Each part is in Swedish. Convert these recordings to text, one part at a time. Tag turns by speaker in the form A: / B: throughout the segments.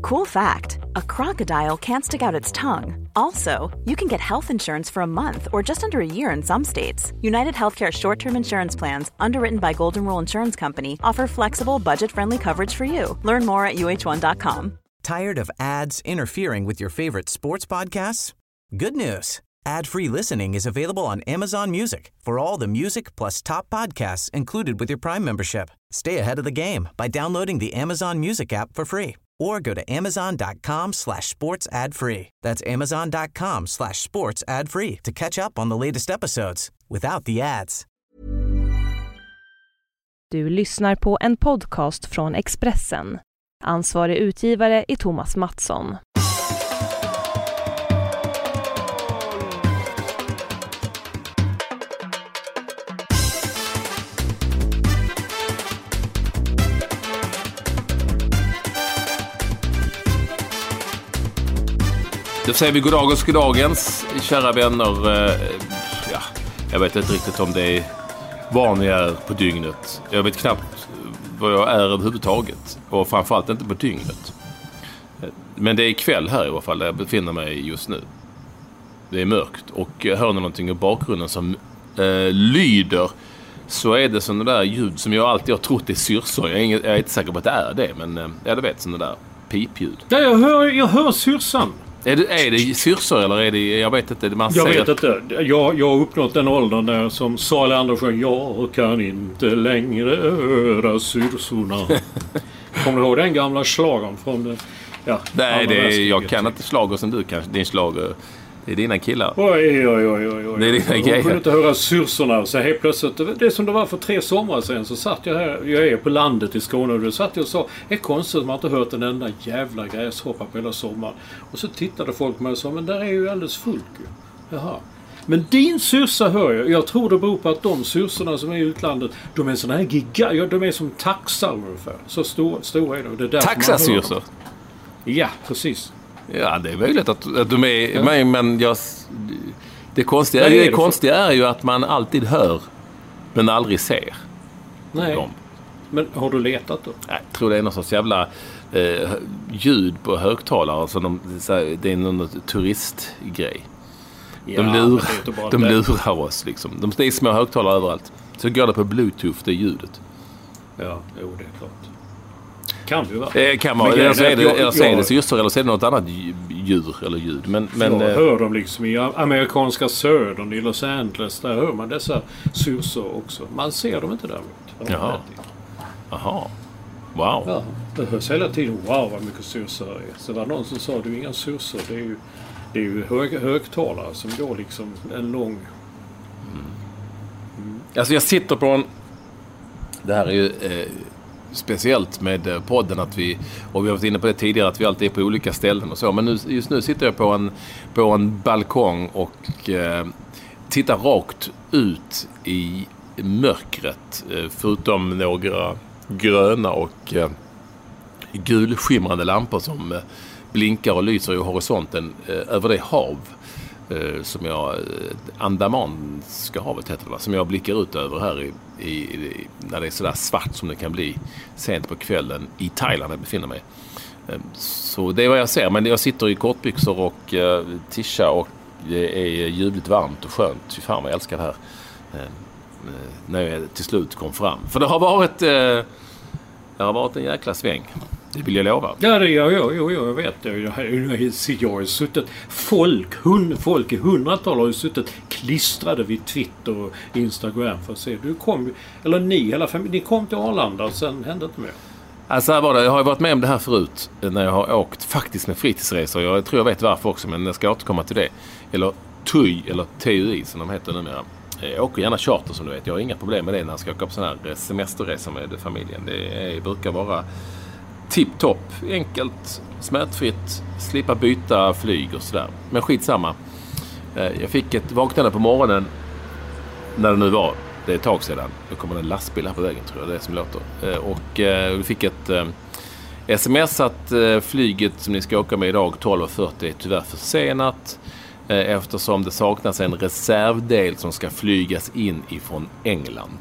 A: Cool fact, a crocodile can't stick out its tongue. Also, you can get health insurance for a month or just under a year in some states. United Healthcare short-term insurance plans, underwritten by Golden Rule Insurance Company, offer flexible, budget-friendly coverage for you. Learn more at uh1.com.
B: Tired of ads interfering with your favorite sports podcasts? Good news. Ad-free listening is available on Amazon Music for all the music plus top podcasts included with your Prime membership. Stay ahead of the game by downloading the Amazon Music app for free or go to amazon.com/sports ad free. That's amazon.com/sports ad free to catch up on the latest episodes without the ads.
C: Du lyssnar på en podcast från Expressen. Ansvarig utgivare är Thomas Mattsson.
D: Då säger vi goddagens, kära vänner. Jag vet inte riktigt om det är var ni är på dygnet. Jag vet knappt vad jag är överhuvudtaget. Och framförallt inte på dygnet. Men det är kväll här i alla fall där jag befinner mig just nu. Det är mörkt och hör ni någonting i bakgrunden som lyder, så är det sådana där ljud som jag alltid har trott är syrsor. Jag är inte säker på att det är det, men jag vet sådana där pipljud.
E: Ja, jag hör syrsan.
D: Är det syrsor eller är det, jag vet inte.
E: Jag vet inte. Jag har uppnått den åldern där som Sal Andersson, jag kan inte längre höra syrsorna. Kommer du ihåg den gamla slagen från det? Ja,
D: nej, jag kan inte slager som du kan. Din slager, det är dina killar.
E: Oj.
D: Det är dina grejer.
E: Jag kunde inte höra syrsorna. Så helt plötsligt, det som det var för 3 somrar sedan, så satt jag här. Jag är på landet i Skåne och då satt jag och sa, det är konstigt att man inte hört en enda jävla gräshoppa på hela sommaren. Och så tittade folk med och sa, men där är ju alldeles fullt ju. Jaha. Men din syrsa hör jag. Jag tror det beror på att de syrsorna som är i utlandet, de är sådana här de är som taxar ungefär. Så stora är de.
D: Taxasyrsor?
E: Ja, precis.
D: Ja, det är möjligt att de är men det konstiga är ju att man alltid hör men aldrig ser.
E: Nej.
D: Dem.
E: Men har du letat då?
D: Jag tror det är någon sorts jävla ljud på högtalare, alltså det är någon turistgrej.
E: Ja,
D: de lurar oss liksom. Det är små högtalare överallt. Så går det på Bluetooth, det ljudet.
E: Ja, jo, det är klart. Kan det vara?
D: Det kan vara. Eller så är det syrsor eller så är det något annat djur eller ljud. Men
E: jag hör dem liksom i amerikanska södern, i Los Angeles. Där hör man dessa syrsor också. Man ser dem inte däremot.
D: Jaha. Wow.
E: Ja, det hörs hela tiden. Wow, vad mycket syrsor det är. Så var någon som sa, det är inga syrsor. Det är ju högtalare som går liksom en lång...
D: Alltså jag sitter på en... Det här är ju... speciellt med podden att vi har varit inne på det tidigare, att vi alltid är på olika ställen och så, men just nu sitter jag på en balkong och tittar rakt ut i mörkret, förutom några gröna och gulskimrande lampor som blinkar och lyser i horisonten över det hav som Andamanska havet heter det, va? Som jag blickar ut över här när det är sådär svart som det kan bli sent på kvällen i Thailand jag befinner mig. Så det är vad jag ser, men jag sitter i kortbyxor och tisha och det är ljuvligt varmt och skönt. Fy fan vad jag älskar det här. När jag till slut kom fram. För det har varit en jäkla sväng. Det vill jag lova.
E: Ja, jag vet det. Jag har ju suttit... Folk i 100-tal har ju suttit klistrade vid Twitter och Instagram för att se. Hela familjen, ni kom till Arlanda och sen hände inte mer.
D: Alltså här var det. Jag har varit med om det här förut när jag har åkt faktiskt med fritidsresor. Jag tror jag vet varför också, men jag ska återkomma till det. Eller TUI, eller TUI som de heter numera. Jag åker gärna charter som du vet. Jag har inga problem med det när jag ska åka på sån här semesterresa med familjen. Det brukar vara tipptopp, enkelt, smärtfritt, slippa byta flyg och sådär. Men skitsamma. Jag fick ett vaknande på morgonen när det nu var. Det är ett tag sedan. Då kommer en lastbil här på vägen, tror jag det är som låter. Och vi fick ett sms att flyget som ni ska åka med idag 12.40 är tyvärr försenat. Eftersom det saknas en reservdel som ska flygas in ifrån England.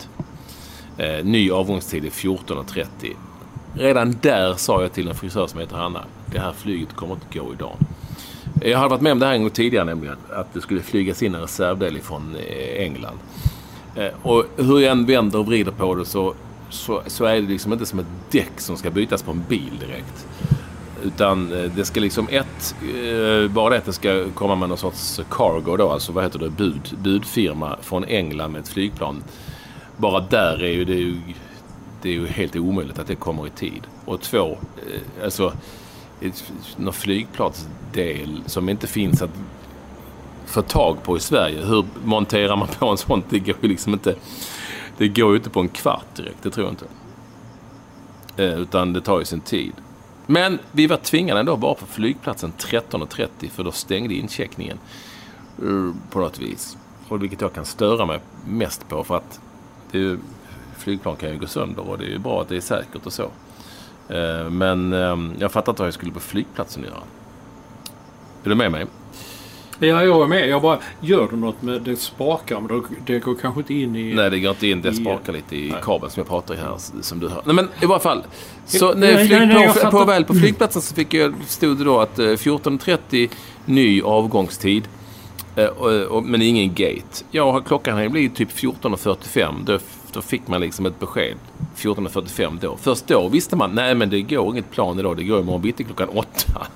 D: Ny avgångstid är 14.30. Redan där sa jag till en frisör som heter Hanna, det här flyget kommer inte gå idag. Jag hade varit med om det här en gång tidigare, nämligen att det skulle flygas in en reservdel från England. Och hur jag än vänder och vrider på det så är det liksom inte som ett däck som ska bytas på en bil direkt. Utan det ska liksom bara det att det ska komma med någon sorts cargo då, alltså vad heter det, budfirma från England med ett flygplan. Bara där är det är ju helt omöjligt att det kommer i tid. Och 2, alltså någon flygplatsdel som inte finns att få tag på i Sverige. Hur monterar man på en sån? Det går ju liksom inte. Det går ju inte på en kvart direkt, det tror jag inte. Utan det tar ju sin tid. Men vi var tvingade ändå bara på flygplatsen 13:30 för då stängde incheckningen på något vis. Och vilket jag kan störa mig mest på, för att flygplan kan ju gå sönder och det är ju bra att det är säkert och så. Men jag fattar inte vad jag skulle på flygplatsen göra. Är du med mig?
E: Ja, jag är med. Jag bara, gör du något med det spakar, men det går kanske inte in i...
D: Nej, det går inte in. Det spakar lite i kabeln som jag pratar i här, som du hör. Nej, men i varje fall. Så när på flygplatsen så stod det då att 14:30 ny avgångstid. Men ingen gate. Ja, klockan har blivit typ 14:45. Då fick man liksom ett besked. 14:45 då. Först då visste man, nej men det går inget plan idag. Det går imorgon bitti klockan 8.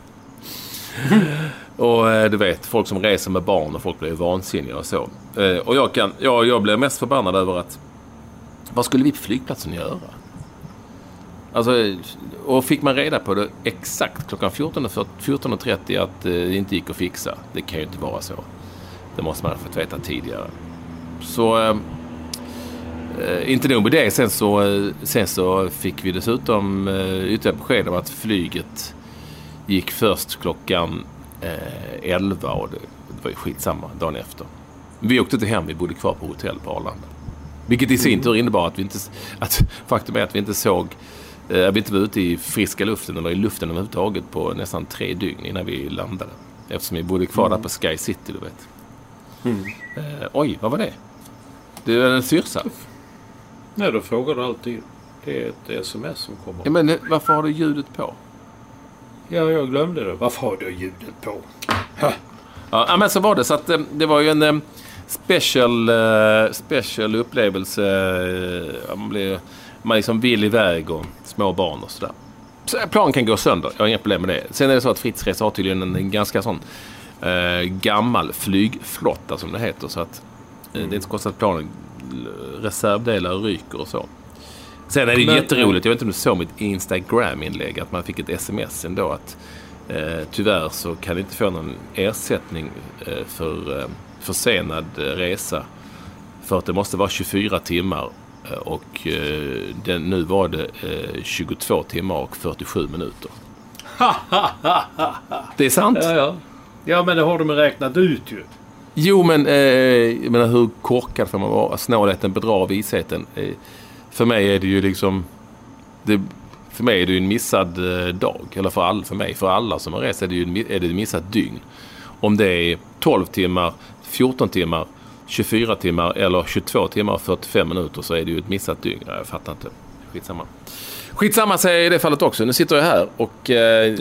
D: Och du vet, folk som reser med barn och folk blir vansinniga och så. Och jag blev mest förbannad över att vad skulle vi på flygplatsen göra? Alltså, och fick man reda på det exakt klockan 14:30 att det inte gick att fixa. Det kan ju inte vara så. Det måste man ha fått veta tidigare. Så inte nog med det. Sen så fick vi dessutom ytterligare besked om att flyget gick först klockan 11 och det var ju skitsamma dagen efter. Vi åkte inte hem, vi bodde kvar på hotell på Arlanda. Vilket i sin tur innebar att faktum är att vi inte var ute i friska luften eller i luften överhuvudtaget på nästan 3 dygn innan vi landade. Eftersom vi bodde kvar där på Sky City, du vet. Oj, vad var det? Det är en syrsaft.
E: Nej, då frågar du alltid. Det är ett sms som kommer.
D: Ja, men varför har du ljudet på?
E: Ja, jag glömde det. Varför har du ljudet på?
D: Ja, men så var det. Så att det var ju en special upplevelse. Man liksom vill iväg och små barn och sådär. Så plan kan gå sönder. Jag har inga problem med det. Sen är det så att Fritzresa har tydligen en ganska sån gammal flygflotta som det heter. Så att det är inte så konstigt att planen reservdelar ryker och så. Sen är det jätteroligt, jag vet inte om du såg mitt Instagram-inlägg, att man fick ett sms ändå att tyvärr så kan det inte få någon ersättning för försenad resa för att det måste vara 24 timmar och nu var det 22 timmar och 47 minuter. Det är sant.
E: Ja, men det har de räknat ut ju.
D: Jo, men jag menar, hur korkad får man vara? Snålheten bedrar visheten. För mig är det ju liksom för mig är det ju en missad dag, eller för alla som har rest är det ett missat dygn. Om det är 12 timmar, 14 timmar, 24 timmar eller 22 timmar och 45 minuter så är det ju ett missat dygn. Jag fattar inte. Skitsamma säger i det fallet också. Nu sitter jag här och... Nej.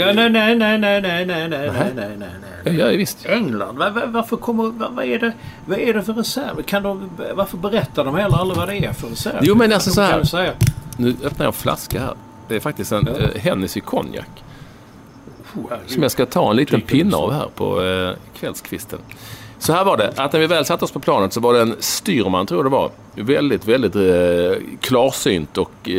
D: Ja, visst.
E: England, varför vad är det för reserv? Varför berättar de heller aldrig vad det är för reserv?
D: Jo, men alltså så här. Nu öppnar jag en flaska här. Det är faktiskt en Hennessy konjak. Som jag ska ta en liten pinne av här på kvällskvisten. Så här var det, att när vi väl satt oss på planet så var det en styrman, tror jag det var. Väldigt, väldigt klarsynt och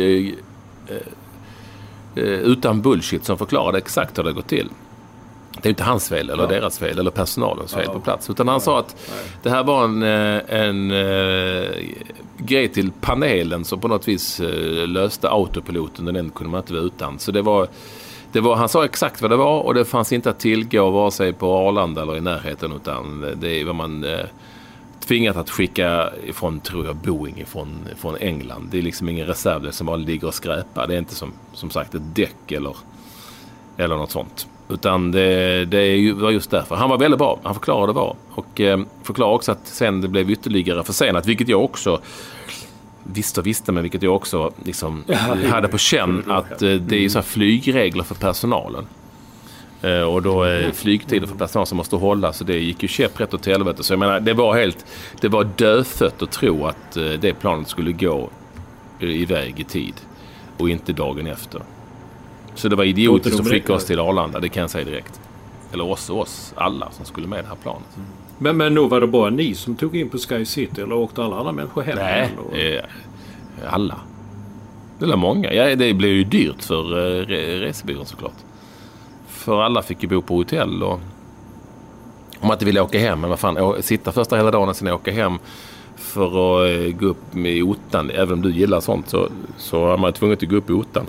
D: utan bullshit som förklarade exakt hur det gått till. Det är inte hans fel eller deras fel eller personalens fel på plats. Utan han sa att det här var en grej till panelen som på något vis löste autopiloten. Den kunde man inte vara utan. Så det var, han sa exakt vad det var och det fanns inte att tillgå vare sig på Arlanda eller i närheten, utan det var man tvingat att skicka ifrån, tror jag, Boeing från England. Det är liksom ingen reservdel som bara ligger och skräpar. Det är inte som sagt ett däck eller något sånt. Utan det var just därför. Han var väldigt bra. Han förklarade bra. Och förklarade också att sen det blev ytterligare försenat, vilket jag också visste, men vilket jag också liksom hade på känn att det är så här flygregler för personalen. Och då är flygtider för personal som måste hålla, så det gick ju käpprätt åt helvete. Så jag menar, det var dödfött att tro att det planet skulle gå iväg i tid och inte dagen efter. Så det var idiotiskt som skickade oss till Arlanda, det kan jag säga direkt. Eller oss alla som skulle med det här planet.
E: Men nu var det bara ni som tog in på Sky City, eller åkte alla andra människor hem?
D: Nej, alla. Det är många. Ja, det blev ju dyrt för resebyrån såklart. För alla fick ju bo på hotell och om man inte ville åka hem, men vad fan, sitta första hela dagen och sen åka hem för att gå upp med ottan. Även om du gillar sånt så har man tvunget att gå upp i ottan.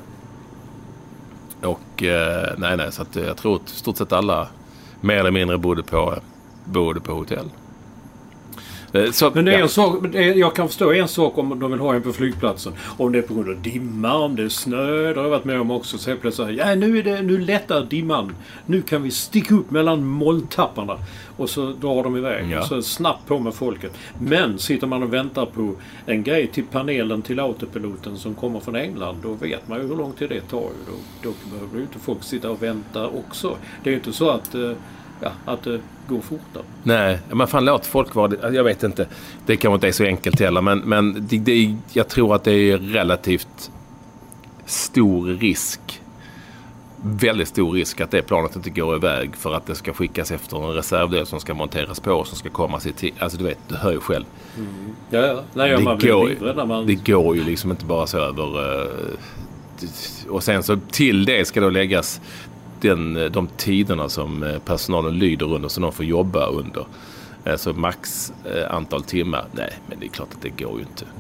D: Och nej, så att jag tror att stort sett alla mer eller mindre bodde på hotell. Så,
E: men det är en sak, jag kan förstå en sak om de vill ha en på flygplatsen. Om det är på grund av dimma, om det är snö, det har jag varit med om också. Så helt plötsligt säger nu lättar dimman. Nu kan vi sticka upp mellan molntapparna. Och så drar de iväg. Ja. Och så snabbt på med folket. Men sitter man och väntar på en grej till panelen till autopiloten som kommer från England, då vet man ju hur lång tid det tar. Då behöver ju inte folk sitta och vänta också. Det är ju inte så att det går fortare.
D: Nej, men fan låt folk vara. Jag vet inte. Det kanske inte är så enkelt heller. Men jag tror att det är relativt stor risk. Väldigt stor risk att det planet inte går iväg för att det ska skickas efter en reservdel som ska monteras på och som ska komma sig till. Alltså du vet, du hör ju själv.
E: Ja. Nej,
D: det går ju liksom inte bara så över. Och sen så till det ska då läggas de tiderna som personalen lyder under, så de får jobba under. Alltså max antal timmar. Nej, men det är klart att det går ju inte.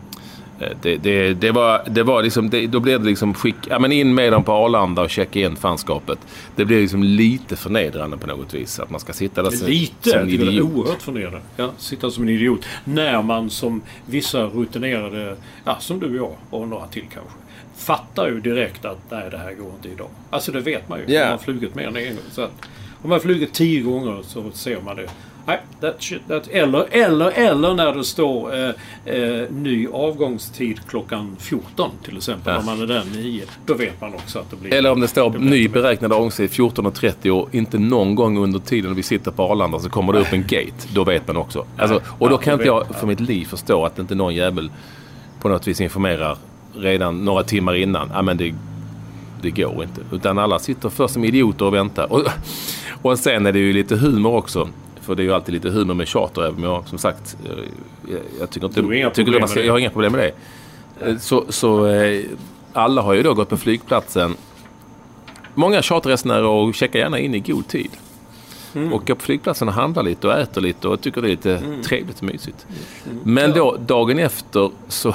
D: Det var liksom, då blev det liksom in med dem på Arlanda och checka in fanskapet. Det blev liksom lite förnedrande på något vis att man ska sitta där som en idiot.
E: Det är oerhört förnedrande. Ja, sitta som en idiot när man som vissa rutinerade, som du och jag och några till kanske, fattar ju direkt att nej, det här går inte idag. Alltså det vet man ju. Yeah. Om man har flugit mer än en gång. Så att, om man har flugit 10 gånger så ser man det. Nej, eller när det står ny avgångstid klockan 14 till exempel. Om man är där 9, då vet man också att det blir.
D: Eller om det står ny beräknad avgångstid 14:30 och inte någon gång under tiden vi sitter på Arlanda så kommer det upp en gate. Då vet man också. Alltså, och då kan inte jag för mitt liv förstå att inte någon jävel på något vis informerar redan några timmar innan. Men det går inte. Utan alla sitter först som idioter och väntar. Och sen är det ju lite humor också. För det är ju alltid lite humor med charter. Även om jag, som sagt, jag tycker inte... Jag har inga problem med det. Så alla har ju då gått på flygplatsen. Många charterresenärer och checkar gärna in i god tid. Och på flygplatsen och handlar lite och äter lite och tycker det är lite trevligt och mysigt. Men då, dagen efter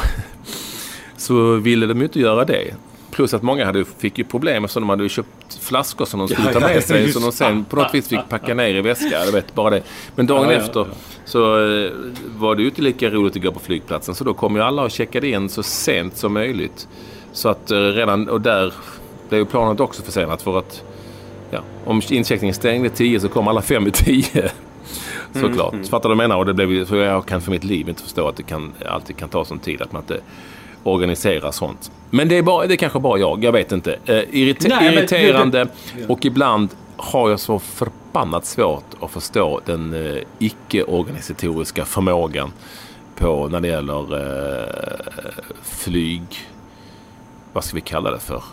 D: så ville de ju inte göra det. Plus att många fick ju problem eftersom de hade köpt flaskor som de skulle ta med sig. Så de sen på något vis fick packa ner i väska. Jag vet bara det. Men dagen efter så var det ju inte lika roligt att gå på flygplatsen. Så då kom ju alla och checkade in så sent som möjligt. Så att redan, och där blev ju planet också försenat för att om incheckningen stängde 10 så kom alla 5:10. Såklart. Fattar du menar? Och det blev, så jag kan för mitt liv inte förstå att det alltid kan ta sån tid att man inte organisera sånt. Men det är kanske bara jag vet inte. Irriterande och ibland har jag så förbannat svårt att förstå den icke-organisatoriska förmågan på när det gäller flyg, vad ska vi kalla det för?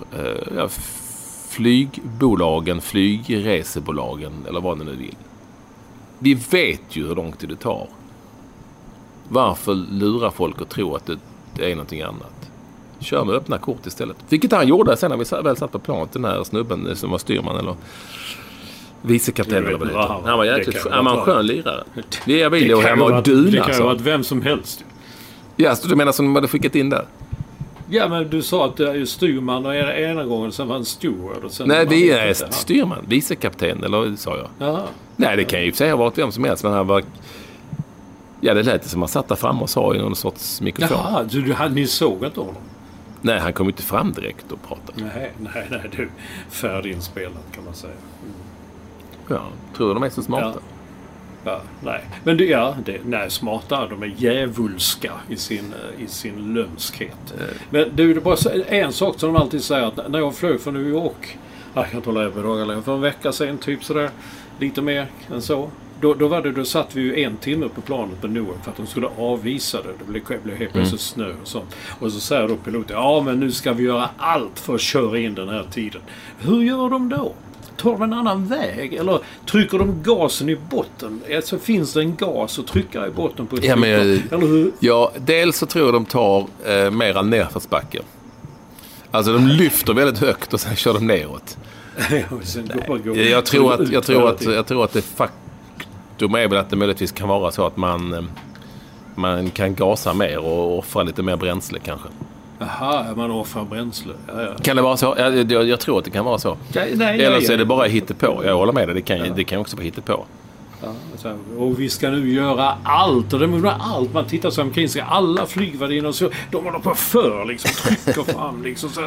D: Flygbolagen, flygresebolagen eller vad ni nu vill. Vi vet ju hur lång tid det tar. Varför lurar folk att tro att det är någonting annat? Kör med öppna kort istället. Vilket han gjorde sen när vi väl satt på planet, den här snubben som var styrman eller vicekapten eller vad det heter. Han var jäkligt skön lirare. Jag vill ju hemma och duna.
E: Det kan ju ha varit vem som helst.
D: Ja, så du menar som de hade skickat in där?
E: Ja, men du sa att det är styrman och ena gången sen var en steward. Och sen
D: nej, vi är styrman. Vicekapten, eller sa jag?
E: Jaha.
D: Nej, det kan ju säga varit vem som helst, men han var... Ja, det lät som man satt där fram och sa i någon sorts mikrofon.
E: Jaha, ni såg inte honom?
D: Nej, han kom inte fram direkt och pratade.
E: Nej, du. Färdiginspelat kan man säga.
D: Ja, tror du de är så smarta?
E: Ja, nej. Men smarta, de är djävulska i sin lömskhet. Men det är bara en sak som de alltid säger, att när jag flög från New York jag kan inte hålla över dagar, för en vecka sedan typ sådär, lite mer än så. Då satt vi ju 1 timme på planet på Newark för att de skulle avvisa det. Det blev helt plötsligt snö och sånt. Och så säger då piloten, ja men nu ska vi göra allt för att köra in den här tiden. Hur gör de då? Tar de en annan väg? Eller trycker de gasen i botten? Alltså finns det en gas att trycka i botten på ett
D: Ja, men,
E: eller hur?
D: Ja, dels så tror jag de tar mera nerförsbacke. Alltså de lyfter väldigt högt och sen kör de neråt. Jag tror att det faktum är väl att det möjligtvis kan vara så att man kan gasa mer och offra lite mer bränsle kanske.
E: Jaha, man offrar bränsle. Ja.
D: Kan det vara så? Jag tror att det kan vara så. Eller så är det bara hittepå. Jag håller med dig. Det kan också vara hittepå.
E: Ja, och vi ska nu göra allt. Och det är allt. Man tittar sig omkring sig. Alla flygvärdinnor så de håller på för liksom. Trycker fram liksom. Så här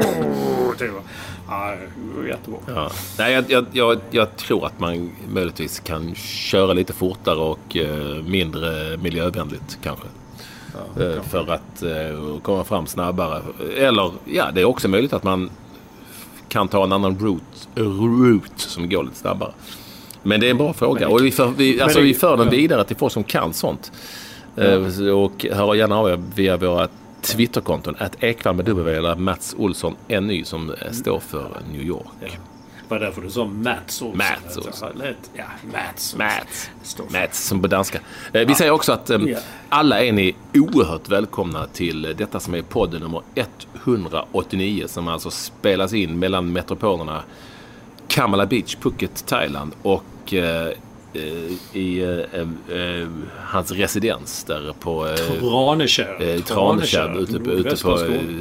E: jättebra. Ja.
D: Nej, jag tror att man möjligtvis kan köra lite fortare och mindre miljövänligt kanske. För att komma fram snabbare. Eller, det är också möjligt att man kan ta en annan route som går lite snabbare. Men det är en bra fråga. Och vi för den vidare till folk som kan sånt. Och hör gärna av er via våra Twitterkonton @Ekvall med W eller Mats Olsson NY som står för New York.
E: Ja. Var därför du sa Mats Olsson.
D: Mats som på danska. Vi säger också att alla är ni oerhört välkomna till detta som är podden nummer 189 som alltså spelas in mellan metropolerna Kamala Beach, Phuket, Thailand och i hans residens där på Tranekärr ute på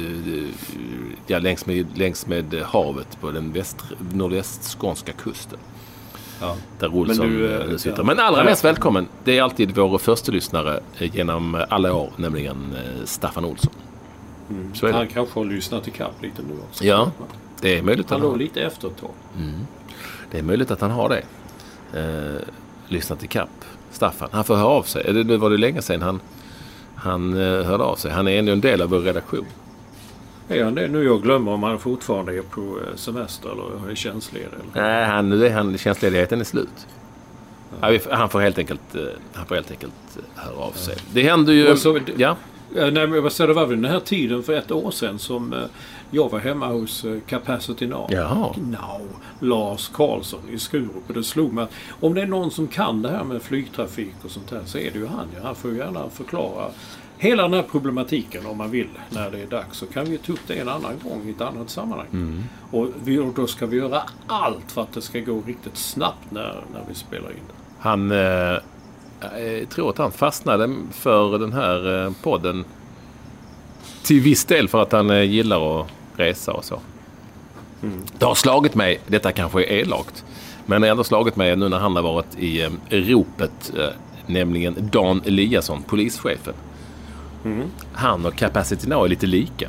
D: längs med havet på den nordvästskånska kusten. Ja. Där Olsson nu sitter. Men allra mest välkommen, det är alltid vår första lyssnare genom alla år, nämligen Staffan Olsson.
E: Så han kanske har lyssnat till Kapp lite nu också.
D: Ja, det är möjligt.
E: Han låg lite efter ett tag.
D: Det är möjligt att han har det. Lyssnat till Kapp. Staffan, han får höra av sig. Det var det länge sedan han hörde av sig. Han är ändå en del av vår redaktion.
E: Är han det? Nu jag glömmer om han fortfarande är på semester eller är tjänstledig.
D: Nej, tjänstledigheten är slut. Ja. Han får helt enkelt höra av sig. Det händer ju...
E: Nej, men vad sa det var väl den här tiden för 1 år sedan som jag var hemma hos Capacity Now. Lars Karlsson i Skurup. Och det slog mig att om det är någon som kan det här med flygtrafik och sånt här så är det ju han. Han får ju gärna förklara hela den här problematiken om man vill när det är dags. Så kan vi ta upp det en annan gång i ett annat sammanhang. Och då ska vi göra allt för att det ska gå riktigt snabbt när vi spelar in det.
D: Han... Jag tror att han fastnade för den här podden till viss del för att han gillar att resa och så. Det har slagit mig, detta kanske är elakt, men det har ändå slagit mig nu när han har varit i ropet, nämligen Dan Eliasson, polischefen. Han och Capacity Now är lite lika.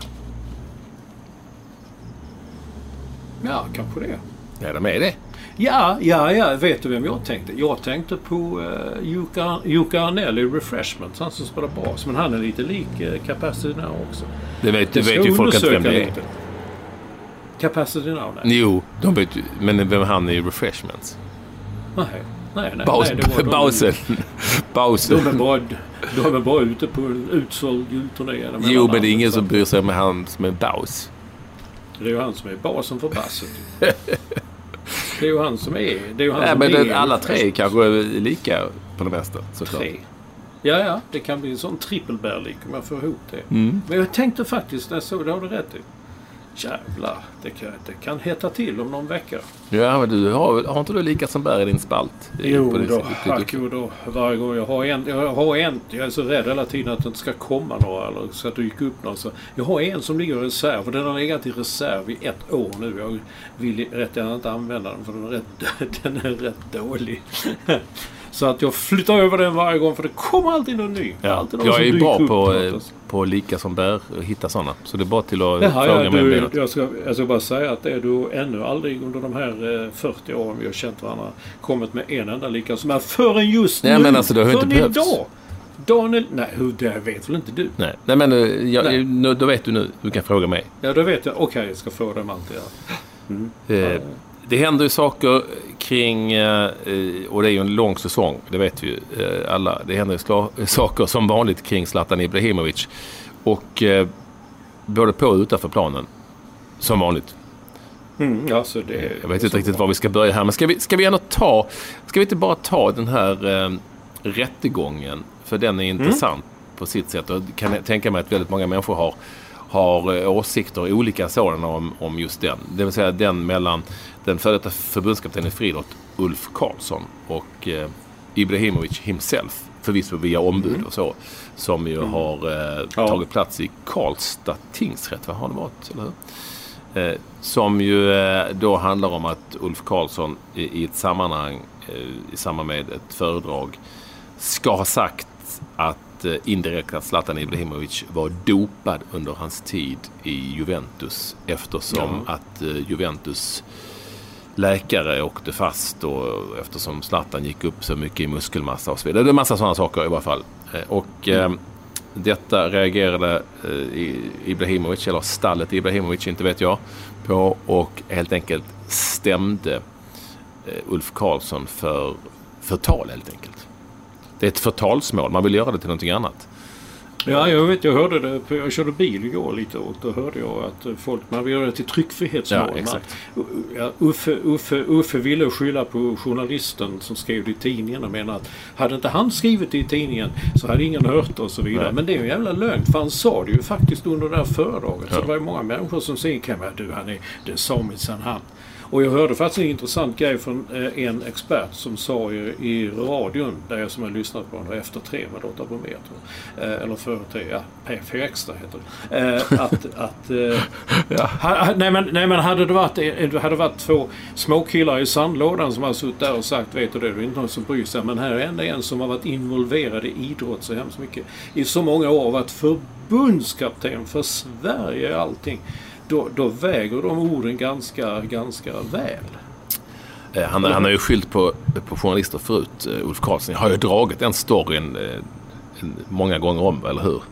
E: Ja, kanske det.
D: Ja, de är det.
E: Ja, vet du vem jag tänkte? Jag tänkte på Jukka Arnell i Refreshment, han som spelar bas, men han är lite lik Capacity Now också.
D: Det vet ju folk inte vem det är.
E: Capacity Now, nej.
D: Jo, de vet ju, men vem han är i Refreshments?
E: Nej.
D: Bausen.
E: De är bara ute på en utsåld julturné.
D: Jo, men det är ingen som bryr sig med han som är baus.
E: Det är ju han som är basen för basset. Det är ju han som är...
D: alla tre kanske är lika på det mesta.
E: Tre? Ja, det kan bli en sån trippelbärlik om jag får ihop det. Men jag tänkte faktiskt, när jag såg det, har du rätt i. Jävlar, det kan hetta till om någon vecka.
D: Ja, men du har inte du lika som bär i din spalt?
E: Jo då, varje gång jag har en, jag är så rädd hela tiden att det inte ska komma några eller ska dyka upp några. Så jag har en som ligger i reserv och den har legat i reserv i 1 år nu. Jag vill rätt gärna inte använda den för den är rätt dålig. Så att jag flyttar över den varje gång för det kommer alltid någon ny.
D: Ja. Jag är bra på lika som bär och hitta sådana. Så det är bara till att fråga mig.
E: Jag ska bara säga att det är du ännu aldrig under de här 40 åren vi har känt varandra kommit med en enda lika som är förrän just nu.
D: Men alltså det har inte behövts.
E: Idag. Daniel, det vet väl inte du?
D: Nej men då vet du nu. Du kan fråga mig.
E: Ja, då vet jag. Okej, jag ska fråga dem allt det här.
D: Det händer ju saker kring, och det är ju en lång säsong, det vet vi ju alla. Det händer ju saker som vanligt kring Zlatan Ibrahimovic. Och både på och utanför planen, som vanligt.
E: Alltså
D: jag vet inte riktigt var vi ska börja här, men ska vi inte bara ta den här rättegången, för den är intressant på sitt sätt, och kan jag tänka mig att väldigt många människor har åsikter, olika sådana om just den. Det vill säga den mellan den före detta förbundskaptenen i friidrott Ulf Karlsson och Ibrahimovic himself, förvisso via ombud och så, som ju har tagit plats i Karlstad tingsrätt, vad har det varit, eller hur? Som ju då handlar om att Ulf Karlsson i ett sammanhang i samband med ett föredrag ska ha sagt att indirekt att Zlatan Ibrahimovic var dopad under hans tid i Juventus, eftersom att Juventus läkare åkte fast, och eftersom Zlatan gick upp så mycket i muskelmassa och så vidare. Det är en massa sådana saker i alla fall. Och detta reagerade Ibrahimovic, eller stallet Ibrahimovic, inte vet jag, på, och helt enkelt stämde Ulf Karlsson för förtal helt enkelt. Det är ett förtalsmål, man vill göra det till någonting annat.
E: Ja, jag hörde det. Jag körde bil igår lite, och då hörde jag att man vill göra det till tryckfrihetsmål.
D: Ja, exakt.
E: Uffe ville skylla på journalisten som skrev det i tidningen och menade att hade inte han skrivit det i tidningen så hade ingen hört det och så vidare. Nej. Men det är ju en jävla lögn, för han sa det ju faktiskt under det här föredraget. Så det var ju många människor som säger det sa minsann han. Och jag hörde faktiskt en intressant grej från en expert som sa i radion, där jag som har lyssnat på den efter 3 med Lotta Bromé, eller före 3, P4 Extra heter det. Nej men hade det varit 2 småkillar i sandlådan som har suttit där och sagt, vet du det är inte någon som bryr sig, men här är ändå en som har varit involverad i idrott så hemskt mycket i så många år, varit förbundskapten för Sverige och allting. Då väger de orden ganska väl.
D: Han har ju skyllt på journalister förut, Ulf Karlsson. Jag har ju dragit den storyn många gånger om, eller hur?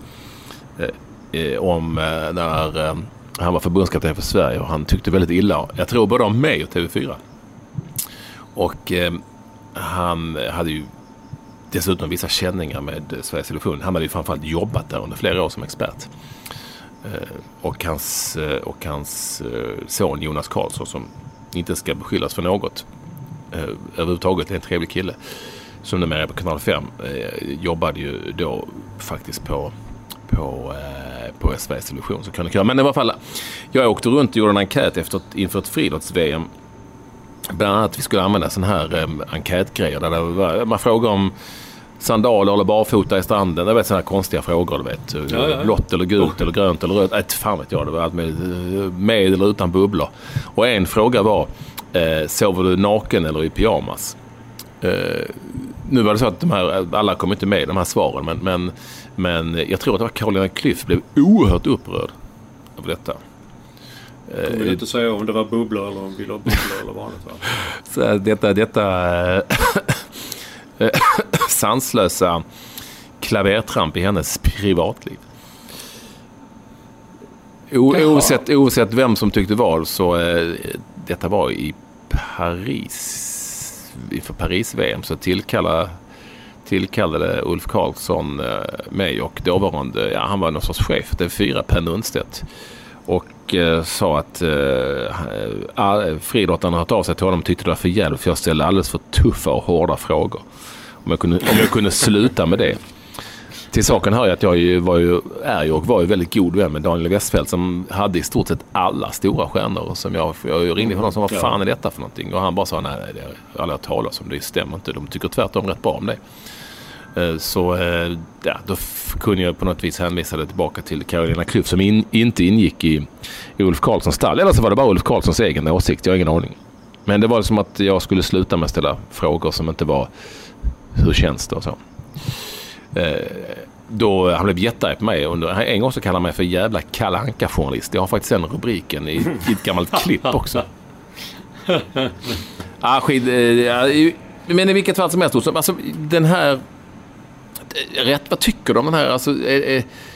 D: Om när han var förbundskapten för Sverige, och han tyckte väldigt illa, jag tror både om mig och TV4. Och han hade ju dessutom vissa känningar med Sveriges Television. Han hade ju framförallt jobbat där under flera år som expert. Och hans son Jonas Karlsson, som inte ska beskyllas för något överhuvudtaget, är en trevlig kille som numera är på Kanal 5, jobbade ju då faktiskt på Sveriges Television, så kan det. Men i alla fall, jag åkte runt och gjorde en enkät inför ett friidrotts-VM, bland annat att vi skulle använda sån här enkätgrejer där man frågar om sandaler eller barfota i stranden. Det var sådana konstiga frågor, du vet. Blått eller gult eller grönt eller rött. Fan vet jag, det var allt med eller utan bubblor. Och en fråga var, sover du naken eller i pyjamas? Nu var det så att alla kom inte med i de här svaren, men jag tror att det var Carolina Klüft blev oerhört upprörd av detta.
E: Jag vill inte säga om det var bubblor eller om vi la bubblor eller vanligt, va?
D: Så detta sanslösa klavertramp i hennes privatliv. Oavsett vem som tyckte vad, så detta var i Paris, inför Paris-VM, så tillkallade Ulf Karlsson mig och dåvarande, han var någon sorts chef, TV4, Per Nunstedt, och sa att friidrottarna hört av sig till honom, tyckte det var för jävligt, för jag ställde alldeles för tuffa och hårda frågor. Om jag kunde sluta med det. Till saken hör jag att jag var väldigt god vän med Daniel Westfeldt, som hade i stort sett alla stora stjärnor, och som jag ringde för någon som, vad fan är detta för någonting? Och han bara sa, nej, det är alla talar som det stämmer inte. De tycker tvärtom rätt bra om det. Så då kunde jag på något vis hänvisa det tillbaka till Carolina Klüft, som inte ingick i Ulf Karlssons stall. Eller så var det bara Ulf Karlssons egen åsikt, jag har ingen aning. Men det var som att jag skulle sluta med att ställa frågor som inte var hur känns det och så. Då han blev jättearg på mig. En gång så kallade han mig för jävla Kalle Anka-journalist. Jag har faktiskt den rubriken i ett gammalt klipp också. Men i vilket fall som helst, alltså den här vad tycker du om den här? Alltså,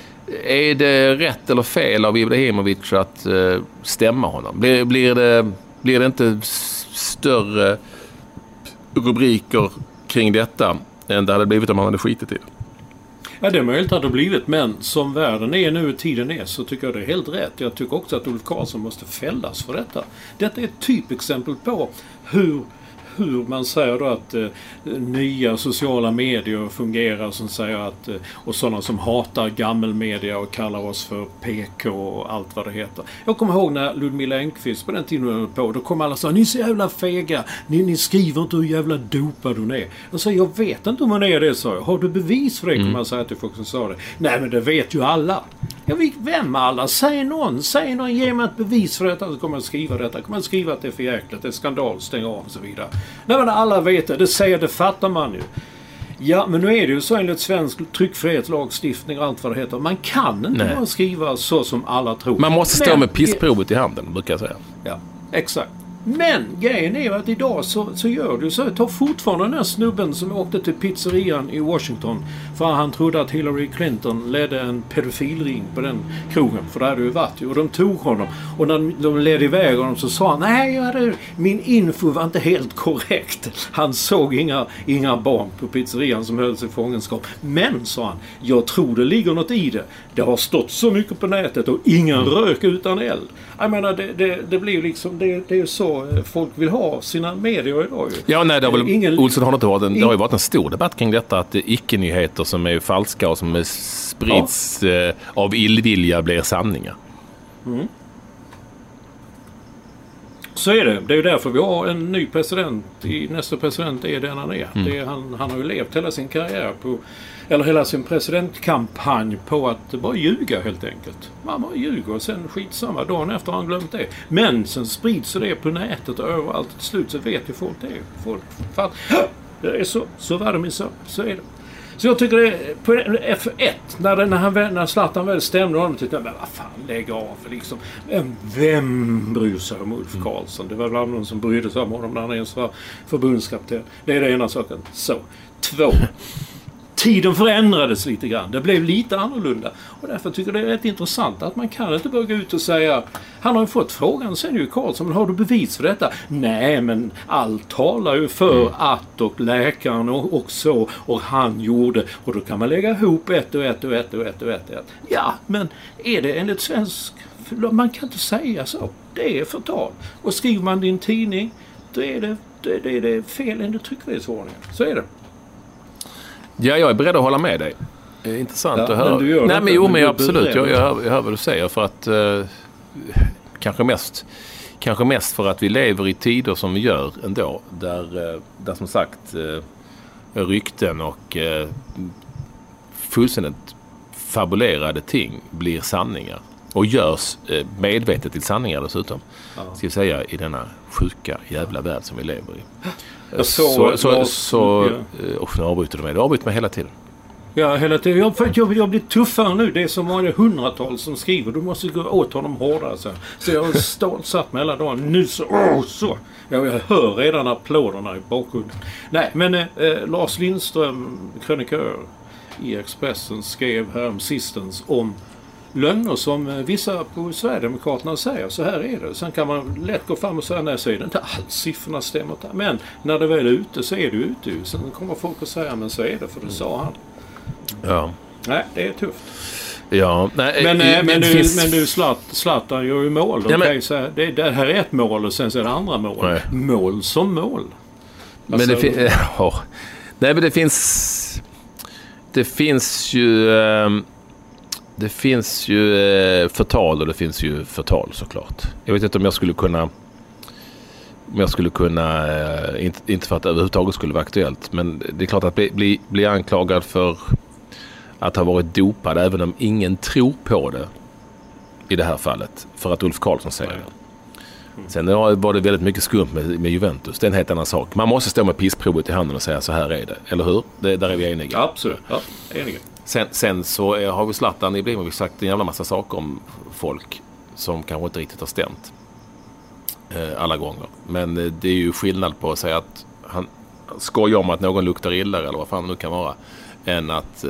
D: är det rätt eller fel av Ibrahimovic att stämma honom? Blir det Blir det inte större rubriker kring detta än det hade blivit om man hade skitit i det?
E: Ja, det är möjligt att det har blivit, men som världen är nu och tiden är så tycker jag det är helt rätt. Jag tycker också att Ulf Karlsson måste fällas för detta. Detta är ett typexempel på hur man säger då att nya sociala medier fungerar, som säger att, och sådana som hatar gammelmedia och kallar oss för PK och allt vad det heter. Jag kommer ihåg när Ludmilla Engqvist på den tiden på, då kom alla och sa, ni är så jävla fega, ni skriver inte hur jävla dopad hon är. Och så jag vet inte om hon är det, sa jag. Har du bevis för det? Kan man säga till folk som sa det. Nej, men det vet ju alla. Jag vet vem alla? Säg någon, ge mig ett bevis för detta, så kommer jag skriva detta. Kommer jag skriva att det är för jäkligt, det är skandal, stäng av och så vidare. Nej, men alla vet det fattar man ju. Ja, men nu är det ju så enligt svensk tryckfrihetslagstiftning och allt vad det heter. Man kan inte bara skriva så som alla tror.
D: Man måste stå med pissprovet i handen, brukar jag säga.
E: Ja, exakt. Men grejen är ju att idag så gör du så. Jag tar fortfarande den här snubben som åkte till pizzerian i Washington för han trodde att Hillary Clinton ledde en pedofilring på den krogen. För det hade ju varit. Och de tog honom. Och när de ledde iväg honom så sa han, nej, min info var inte helt korrekt. Han såg inga barn på pizzerian som hölls i fångenskap. Men, sa han, jag tror det ligger något i det. Det har stått så mycket på nätet och ingen rök utan eld. Jag menar, det blir liksom, det är ju så folk vill ha sina medier idag.
D: Ja, nej, det har väl, Olsson har inte varit det har ju varit en stor debatt kring detta, att icke-nyheter som är falska och som sprids av illvilja blir sanningar. Mm.
E: Så är det. Det är ju därför vi har en ny president. Nästa president är den han är. Han har ju levt hela sin karriär på, eller hela sin presidentkampanj på att bara ljuga helt enkelt. Man bara ljuger och sen skitsamma. Dagen efter har han glömt det. Men sen sprids det på nätet och överallt. Till slut så vet ju folk det. Det är så var det så är det. Så jag tycker det är på F1 när Zlatan väl stämde honom, tyckte jag, men vad fan, lägg av liksom. Vem bryr sig om Ulf Karlsson? Det var bland någon som brydde sig om honom när han ens var förbundskapten. Det är det ena saken. Så, 2. Tiden förändrades lite grann. Det blev lite annorlunda. Och därför tycker jag det är rätt intressant att man kan inte bara gå ut och säga, han har ju fått frågan sen ju Karlsson, men har du bevis för detta? Nej, men allt talar ju för att och läkaren och så och han gjorde, och då kan man lägga ihop ett. Ja, men är det enligt svensk, man kan inte säga så. Det är förtal. Och skriver man din tidning, då är det fel enligt tryckfrihetsförordningen. Så är det.
D: Ja, jag är beredd att hålla med dig. Det är intressant att höra.
E: Nej,
D: men absolut. Jag hör vad du säger, för att kanske mest för att vi lever i tider som vi gör ändå, där som sagt rykten och fullständigt fabulerade ting blir sanningar och görs medvetet till sanningar dessutom. Ska jag säga, i denna sjuka jävla värld som vi lever i. Nu avbryter du mig. Du avbryter mig hela tiden.
E: Ja, hela tiden. Jag blir tuffare nu. Det är så många hundratals som skriver. Du måste gå åt honom hårdare. Så jag har satt mig hela dagen. Nu så. Jag hör redan applåderna i bakgrunden. Nej, men Lars Lindström, krönikör i Expressen, skrev här om sistens om lögner som vissa på Sverigedemokraterna säger. Så här är det. Sen kan man lätt gå fram och säga, nej, så är det inte alls. Siffrorna stämmer inte. Men när det väl är ute så är det ute. Sen kommer folk att säga, men så är det, för det sa han.
D: Ja.
E: Nej, det är tufft.
D: Ja, nej,
E: men du Zlatan gör ju mål. Ja, men, säga, det här är ett mål och sen så är det andra mål. Nej. Mål som mål.
D: Alltså, men det finns ju förtal och det finns ju förtal, såklart. Jag vet inte om jag skulle kunna inte för att det överhuvudtaget skulle vara aktuellt, men det är klart att bli anklagad för att ha varit dopad, även om ingen tror på det i det här fallet, för att Ulf Karlsson säger det. Sen var det väldigt mycket skumt med Juventus. Det är en helt annan sak. Man måste stå med pissprovet i handen och säga, så här är det. Eller hur? Där är vi eniga.
E: Absolut. Ja, eniga.
D: Sen så har vi Zlatan Ibrahimovic sagt en jävla massa saker om folk som kanske inte riktigt har stämt alla gånger. Men det är ju skillnad på att säga att han skojar om att någon luktar illa eller vad fan det nu kan vara, än att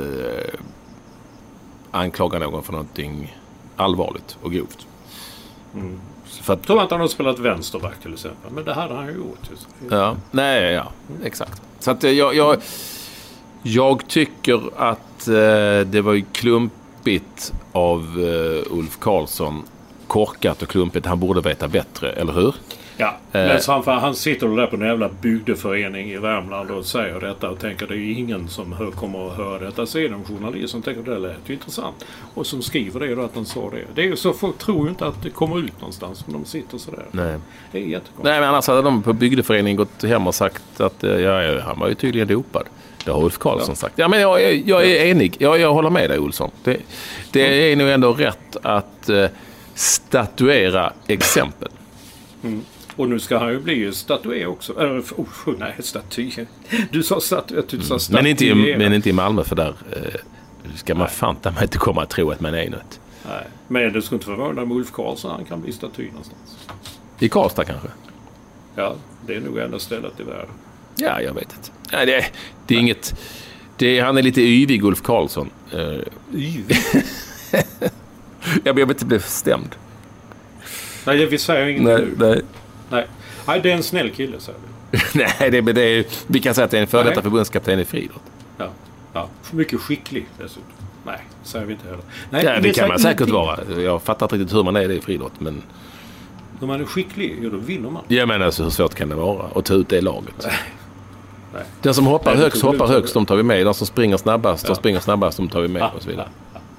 D: anklaga någon för någonting allvarligt och grovt. För att,
E: jag tror att han har spelat vänsterback till exempel. Men det hade han ju gjort. Just.
D: Ja, nej, ja, exakt. Så att jag tycker att det var ju klumpigt av Ulf Karlsson. Korkat och klumpigt. Han borde veta bättre, eller hur?
E: Ja, men han sitter där på en jävla bygdeförening i Värmland och säger detta och tänker det är ju ingen som kommer att höra detta. Så är det en journalist som tänker det lät ju intressant och som skriver det då att han sa det. Det är ju så, folk tror ju inte att det kommer ut någonstans om de sitter sådär.
D: Nej.
E: Det är jättekonstigt.
D: Nej, men annars hade de på bygdeföreningen gått hem och sagt att han var ju tydligen dopad. Det har Ulf Karlsson sagt. Ja, men jag är enig. Jag håller med dig, Olsson. Det är nog ändå rätt att statuera exempel.
E: Mm. Och nu ska han ju bli statué också. Nej, staty. Du sa staty.
D: Men inte i Malmö, för där ska man fanta mig inte komma att tro att man är något.
E: Nej, men det skulle inte förvåna om Ulf Karlsson han kan bli staty någonstans.
D: I Karlstad kanske?
E: Ja, det är nog enda stället i världen.
D: Ja, jag vet inte. Nej, det är inget... han är lite yvig, Ulf Karlsson.
E: Yvig?
D: Jag behöver inte bli stämd.
E: Nej, vi säger ingenting
D: nu.
E: Nej, det är en snäll kille, säger vi.
D: Nej, vi kan säga att det är en före detta förbundskapten i friidrott.
E: Ja, mycket skicklig dessutom. Nej, säger vi inte heller.
D: Nej, det kan man säkert vara. Jag fattar inte riktigt hur man är det i friidrott, men...
E: När man är skicklig, då vinner man.
D: Jag menar, alltså, hur svårt kan det vara att ta ut det laget?
E: Nej.
D: Den som hoppar högst, de tar vi med. De som springer snabbast, de tar vi med och så vidare.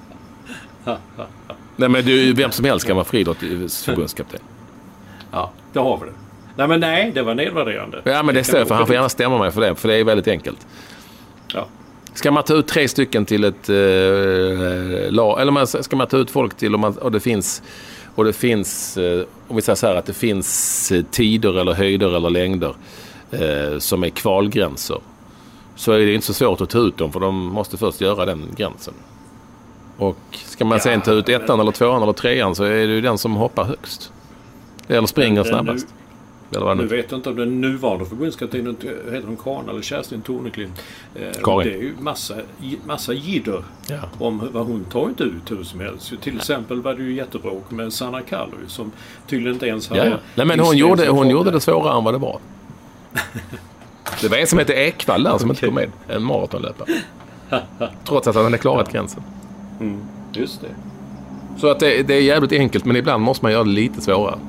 D: Nej, men vem som helst kan vara friidrottsförbundskapten.
E: Ja, det har vi det. Nej, det var nedvärderande.
D: Ja, men det står för han får gärna stämma mig för det är väldigt enkelt.
E: Ja.
D: Ska man ta ut 3 stycken till ett lag, eller ska man ta ut folk till och det finns om vi säger så här att det finns tider eller höjder eller längder som är kvalgränser, så är det inte så svårt att ta ut dem, för de måste först göra den gränsen. Och ska man sen ta ut 1:an eller 2:an eller 3:an, så är det ju den som hoppar högst. Eller springer snabbast.
E: Nu vet jag inte om den nuvarande förbundskaptenen heter hon Karin eller Kerstin Torneklint.
D: Karin.
E: Det är ju massa jidder om vad hon tar inte ut hur som helst. Till exempel var det ju jättebråk med Sanna Kallu som tydligen inte ens hade...
D: Nej, men hon gjorde det svårare än vad det var. Det var en som heter Ekvall där som inte kom med. En maratonlöpare. Trots att han hade klarat gränsen.
E: Mm, just det.
D: Så att det är jävligt enkelt, men ibland måste man göra det lite svårare.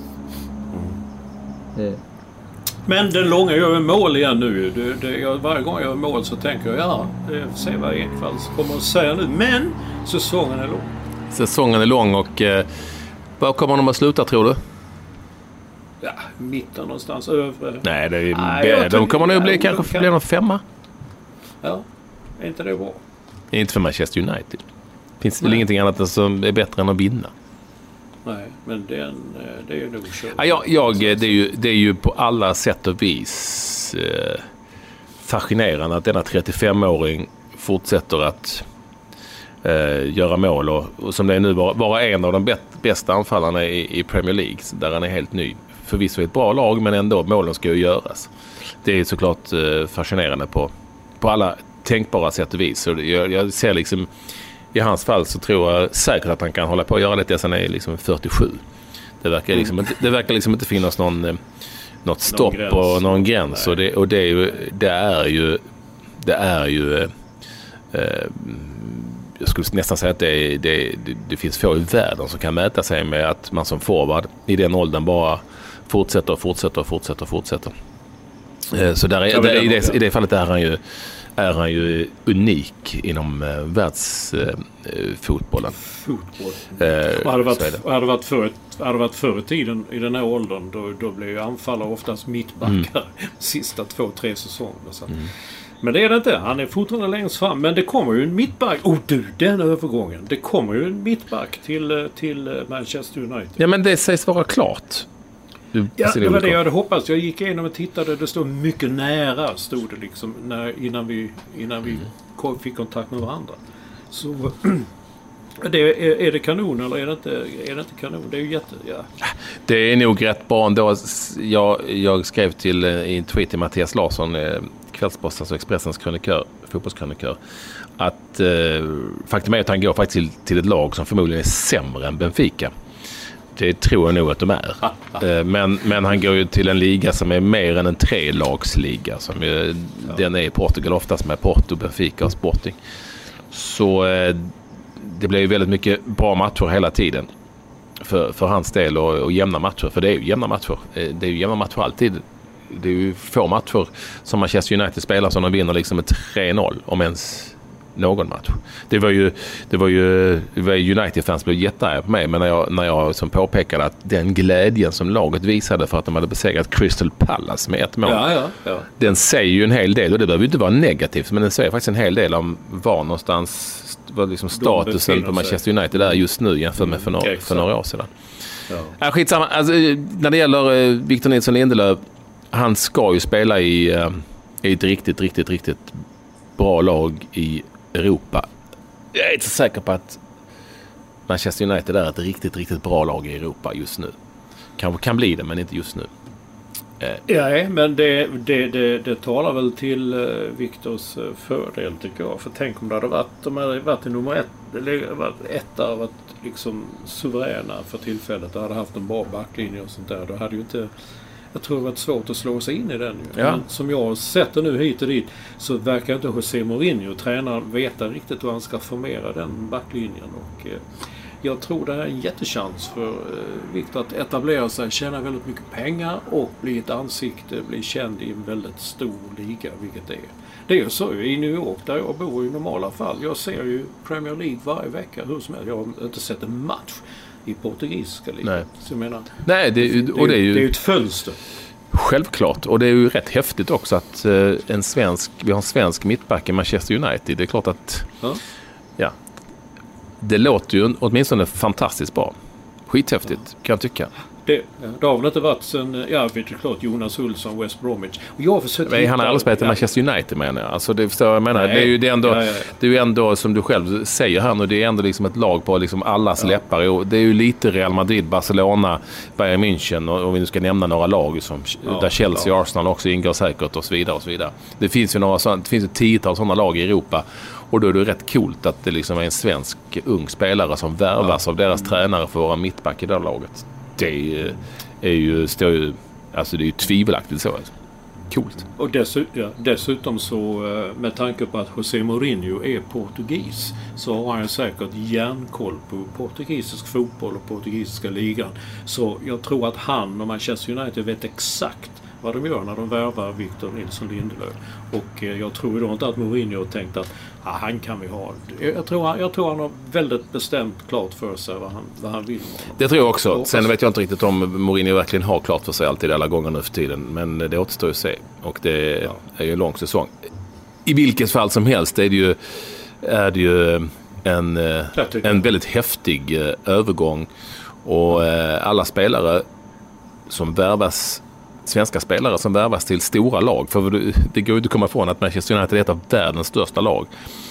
E: Men den långa gör mål igen nu. Varje gång jag gör mål så tänker jag se vad Ekvall kommer att säga nu. Men säsongen är lång.
D: Säsongen är lång och vad kommer de att sluta, tror du?
E: Ja, mitten någonstans övre.
D: Nej, de kommer nog bli kanske bli någon 5. Ja,
E: är inte det bra?
D: Inte för Manchester United. Finns det väl ingenting annat som är bättre än att vinna?
E: Nej, men det är ju nog kört.
D: Det är ju på alla sätt och vis fascinerande att denna 35-åring fortsätter att göra mål och som det är nu vara en av de bästa anfallarna i Premier League, där han är helt ny. Förvisso ett bra lag, men ändå, målen ska ju göras. Det är såklart fascinerande på alla tänkbara sätt och vis. Så jag ser liksom, i hans fall så tror jag säkert att han kan hålla på att göra det tills han är liksom 47. Det verkar liksom inte finnas något stopp och någon gräns. Och det är ju jag skulle nästan säga att det finns få i världen som kan mäta sig med att man som forward i den åldern bara fortsätter. Så i det fallet är han ju unik inom världsfotbollen.
E: Hade varit förr i tiden i den här åldern, då blev ju anfallare oftast mittbackar sista 2-3 säsonger. Så. Men det är det inte. Han är fortfarande längst fram. Men det kommer ju en mittback. Den övergången. Det kommer ju en mittback till Manchester United.
D: Ja, men det sägs vara klart.
E: Det var det jag hade hoppats. Jag gick igenom och tittade. Det stod mycket nära, stod det liksom, innan vi fick kontakt med varandra. Så är det kanon eller är det inte kanon? Det är ju
D: Det är nog rätt bra ändå. Jag skrev i en tweet till Mattias Larsson, Kvällspostens och Expressens fotbollskrönikör, att faktum är att han går faktiskt till ett lag som förmodligen är sämre än Benfica. Det tror jag nog att de är. Men han går ju till en liga som är mer än en 3-lagsliga. Den är i Portugal oftast med Porto, Benfica och Sporting. Så det blir ju väldigt mycket bra matcher hela tiden. För hans del och jämna matcher. För det är ju jämna matcher. Det är ju jämna matcher alltid. Det är ju få matcher som Manchester United spelar som de vinner liksom med 3-0 om ens någon match. Det var ju United-fans blev jättearga på mig, men när jag som påpekade att den glädjen som laget visade för att de hade besegrat Crystal Palace med 1 mål. Ja. Den säger ju en hel del, och det behöver ju inte vara negativt, men den säger faktiskt en hel del om var någonstans var liksom statusen på Manchester United där just nu jämfört med för några år sedan. Ja. Skitsamma. Alltså, när det gäller Victor Nilsson Lindelöf, han ska ju spela i ett riktigt bra lag i Europa. Jag är inte så säker på att Manchester United är ett riktigt bra lag i Europa just nu. Kanske kan bli det, men inte just nu.
E: Ja, men det talar väl till Victors fördel, tycker jag. För tänk om de hade varit i nummer 1 eller varit liksom suveräna för tillfället. De hade haft en bra backlinje och sånt där. Då hade ju inte... Jag tror det var svårt att slå sig in i den. Ja. Men som jag sätter nu hit och dit så verkar inte José Mourinho, tränaren, veta riktigt hur han ska formera den backlinjen. Och jag tror det är en jättechans för Victor att etablera sig, tjäna väldigt mycket pengar och bli ett ansikte, bli känd i en väldigt stor liga, vilket det är. Det är ju så i New York där jag bor i normala fall. Jag ser ju Premier League varje vecka, hur som helst. Jag har inte sett en match i portugisiska ligan.
D: Nej.
E: Så jag menar,
D: det är ju ett
E: fönster.
D: Självklart. Och det är ju rätt häftigt också att vi har en svensk mittback i Manchester United. Det är klart att det låter ju åtminstone fantastiskt bra. Skithäftigt, kan jag tycka.
E: Det har väl inte varit sen, vet du klart, Jonas Olsson, West Bromwich. Och jag har
D: han har aldrig spelat i Manchester United, menar jag. Alltså det förstår jag menar. Nej. Det är ju ändå, som du själv säger här nu, det är ändå liksom ett lag på liksom allas läppar. Och det är ju lite Real Madrid, Barcelona, Bayern München och vi nu ska nämna några lag som, där Chelsea och Arsenal också ingår säkert och så vidare och så vidare. Det finns ju det finns ju 10-tal sådana lag i Europa. Och då är det rätt coolt att det liksom är en svensk ung spelare som värvas av deras tränare för att vara mittback i det laget. Det är ju tvivelaktigt så. Coolt.
E: Och dessutom så, med tanke på att José Mourinho är portugis, så har han säkert järnkoll på portugisisk fotboll och portugisiska ligan. Så jag tror att han och Manchester United vet exakt vad de gör när de värvar Victor Nilsson Lindelöf. Och jag tror då inte att Mourinho har tänkt att han kan vi ha. Jag tror han har väldigt bestämt klart för sig vad han vill.
D: Det tror jag också. Sen vet jag inte riktigt om Mourinho verkligen har klart för sig alltid alla gånger nu för tiden. Men det återstår att se. Och det är ju en lång säsong. I vilket fall som helst är det ju en väldigt häftig övergång. Och alla spelare som värvas, svenska spelare som värvas till stora lag, för det går ju inte att komma ifrån att Manchester United är ett av världens största lag.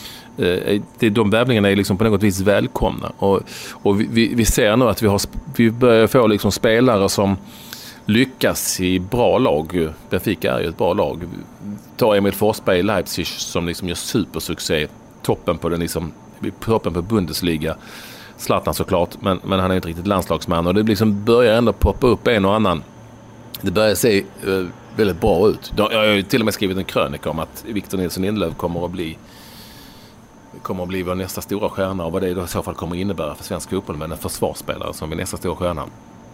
D: De värvningarna är liksom på något vis välkomna, och vi ser nu att vi börjar få liksom spelare som lyckas i bra lag. Benfica är ju ett bra lag. Ta Emil Forsberg i Leipzig som liksom gör supersuccé, toppen på Bundesliga. Zlatan såklart, men han är inte riktigt landslagsman, och det liksom börjar ändå poppa upp en och annan. Det börjar se väldigt bra ut. Jag har ju till och med skrivit en krönika om att Victor Nilsson Lindelöf kommer att bli vår nästa stora stjärna, och vad det då i så fall kommer att innebära för svensk fotboll med en försvarsspelare som är nästa stora stjärna.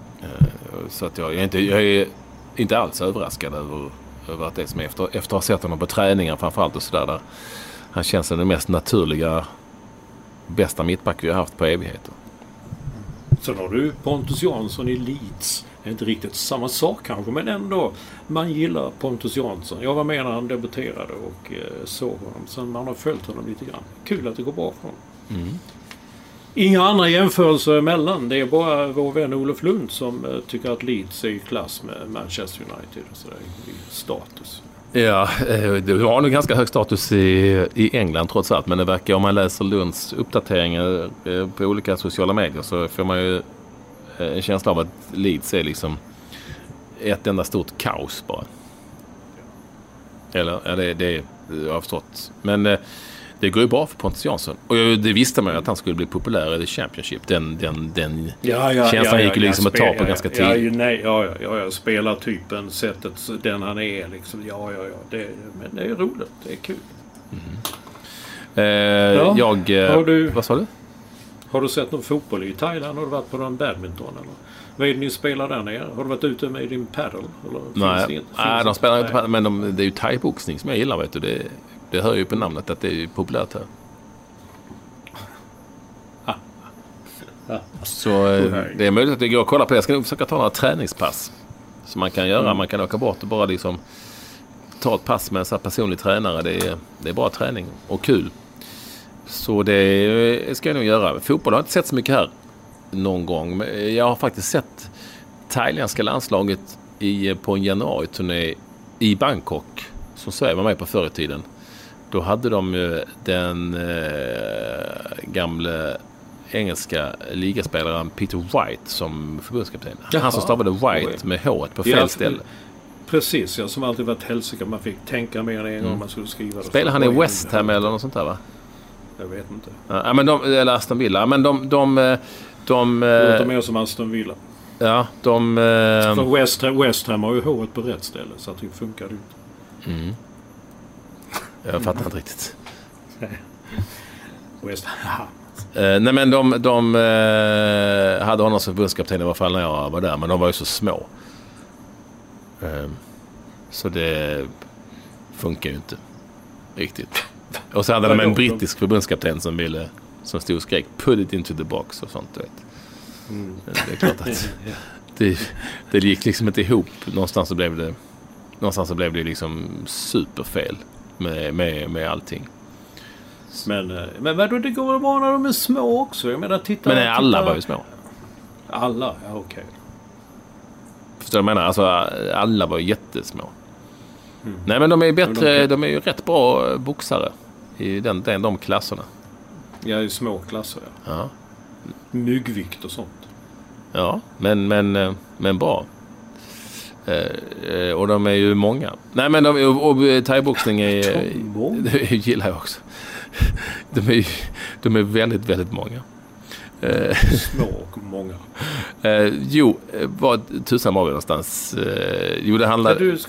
D: Så att jag är inte alls överraskad över att det som är efter att ha sett honom på träningar framförallt och sådär, där han känns som den mest naturliga, bästa mittback vi har haft på evigheter.
E: Så har du Pontus Jansson i Leeds. Det är inte riktigt samma sak kanske, men ändå, man gillar Pontus Jansson. Jag var med när han debuterade och såg honom. Sen man har följt honom lite grann. Kul att det går bra för honom. Mm. Inga andra jämförelser emellan. Det är bara vår vän Olof Lund som tycker att Leeds är i klass med Manchester United och sådär, i status.
D: Ja, det har nog ganska hög status i England trots allt, men det verkar, om man läser Lunds uppdateringar på olika sociala medier, så får man ju en känsla av att Leeds är liksom ett enda stort kaos bara. Eller det jag har förstått. Men det går ju bra för Pontus Jansson. Och det visste man ju att han skulle bli populär i The Championship. Den känslan gick ju liksom att ta på ganska tidigt.
E: Jag spelar typen sättet den han är liksom. Men det är roligt, det är kul.
D: Vad sa du?
E: Har du sett någon fotboll i Thailand? Har du varit på någon badminton eller? Vad är det ni spelar där nere? Har du varit ute med din paddle?
D: Nej, de spelar inte paddle, men det är ju thai-boxning som jag gillar, vet du. Det hör ju på namnet att det är populärt här. Så det är möjligt att det går att kolla på det. Jag ska nog försöka ta några träningspass som man kan göra. Man kan åka bort och bara liksom ta ett pass med en sån här personlig tränare. Det är bra träning och kul. Så det ska jag nog göra. Fotboll har jag inte sett så mycket här någon gång. Men jag har faktiskt sett thailändska landslaget på en januari-turné i Bangkok som Sverige var med på förr i tiden. Då hade de ju den gamla engelska ligaspelaren Peter White som förbundskapten. Han som stavade White med håret på fel ställe.
E: Precis, som alltid varit hälsika. Man fick tänka mer än en gång man skulle skriva.
D: Spelar han i West Ham eller något sånt där, va?
E: Jag vet inte.
D: Ja, men eller Aston Villa. Men de
E: låter mer som Aston Villa.
D: Ja,
E: för West Ham har ju håret på rätt ställe, så att det funkar inte.
D: Jag fattar inte riktigt.
E: West Ham.
D: Nej, men de hade honom som förbundskapten i alla fall när jag var där, men de var ju så små. Så det funkar ju inte riktigt. Och så hade de en brittisk förbundskapten som stod och skrek put it into the box och sånt, du vet. Det är klart att det gick liksom inte ihop. Någonstans så blev det liksom superfel med allting.
E: Men vadå, det går väl bra när de är små också? Jag menar,
D: men alla var ju små.
E: Alla? Ja, okej.
D: Förstår du vad jag menar? Alltså, alla var jättesmå. Nej, men de är bättre, de är ju rätt bra boxare i de klasserna.
E: Ja, i små klasser,
D: ja.
E: Myggvikt och sånt.
D: Ja, men bra. Och de är ju många. Nej, men och thaiboxning det gillar jag också. De är väldigt, väldigt många.
E: Små och många.
D: Vad tusan var vi någonstans? Det handlar...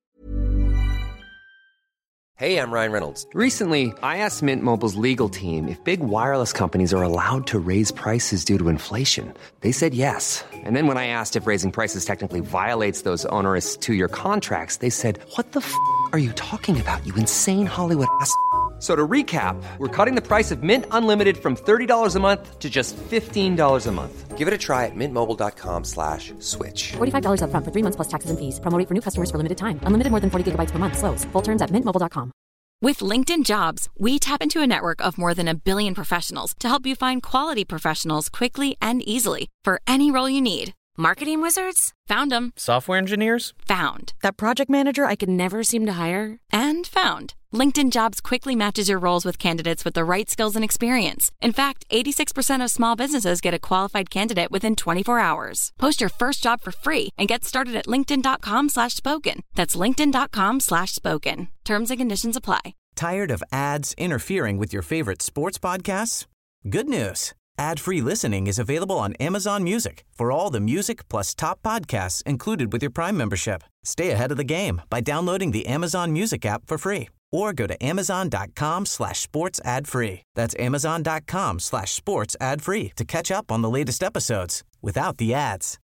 F: Hey, I'm Ryan Reynolds. Recently, I asked Mint Mobile's legal team if big wireless companies are allowed to raise prices due to inflation. They said yes. And then when I asked if raising prices technically violates those onerous two-year contracts, they said, "What the f*** are you talking about, you insane Hollywood ass?" So to recap, we're cutting the price of Mint Unlimited from $30 a month to just $15 a month. Give it a try at mintmobile.com/switch.
G: $45 up front for 3 months plus taxes and fees. Promo rate for new customers for limited time. Unlimited more than 40 gigabytes per month. Slows full terms at mintmobile.com.
H: With LinkedIn Jobs, we tap into a network of more than 1 billion professionals to help you find quality professionals quickly and easily for any role you need. Marketing wizards? Found them.
I: Software engineers?
H: Found.
G: That project manager I could never seem to hire?
H: And found. LinkedIn Jobs quickly matches your roles with candidates with the right skills and experience. In fact, 86% of small businesses get a qualified candidate within 24 hours. Post your first job for free and get started at linkedin.com/spoken. That's linkedin.com/spoken. Terms and conditions apply.
B: Tired of ads interfering with your favorite sports podcasts? Good news. Ad-free listening is available on Amazon Music for all the music plus top podcasts included with your Prime membership. Stay ahead of the game by downloading the Amazon Music app for free or go to amazon.com/sports ad free. That's amazon.com/sports ad free to catch up on the latest episodes without the ads.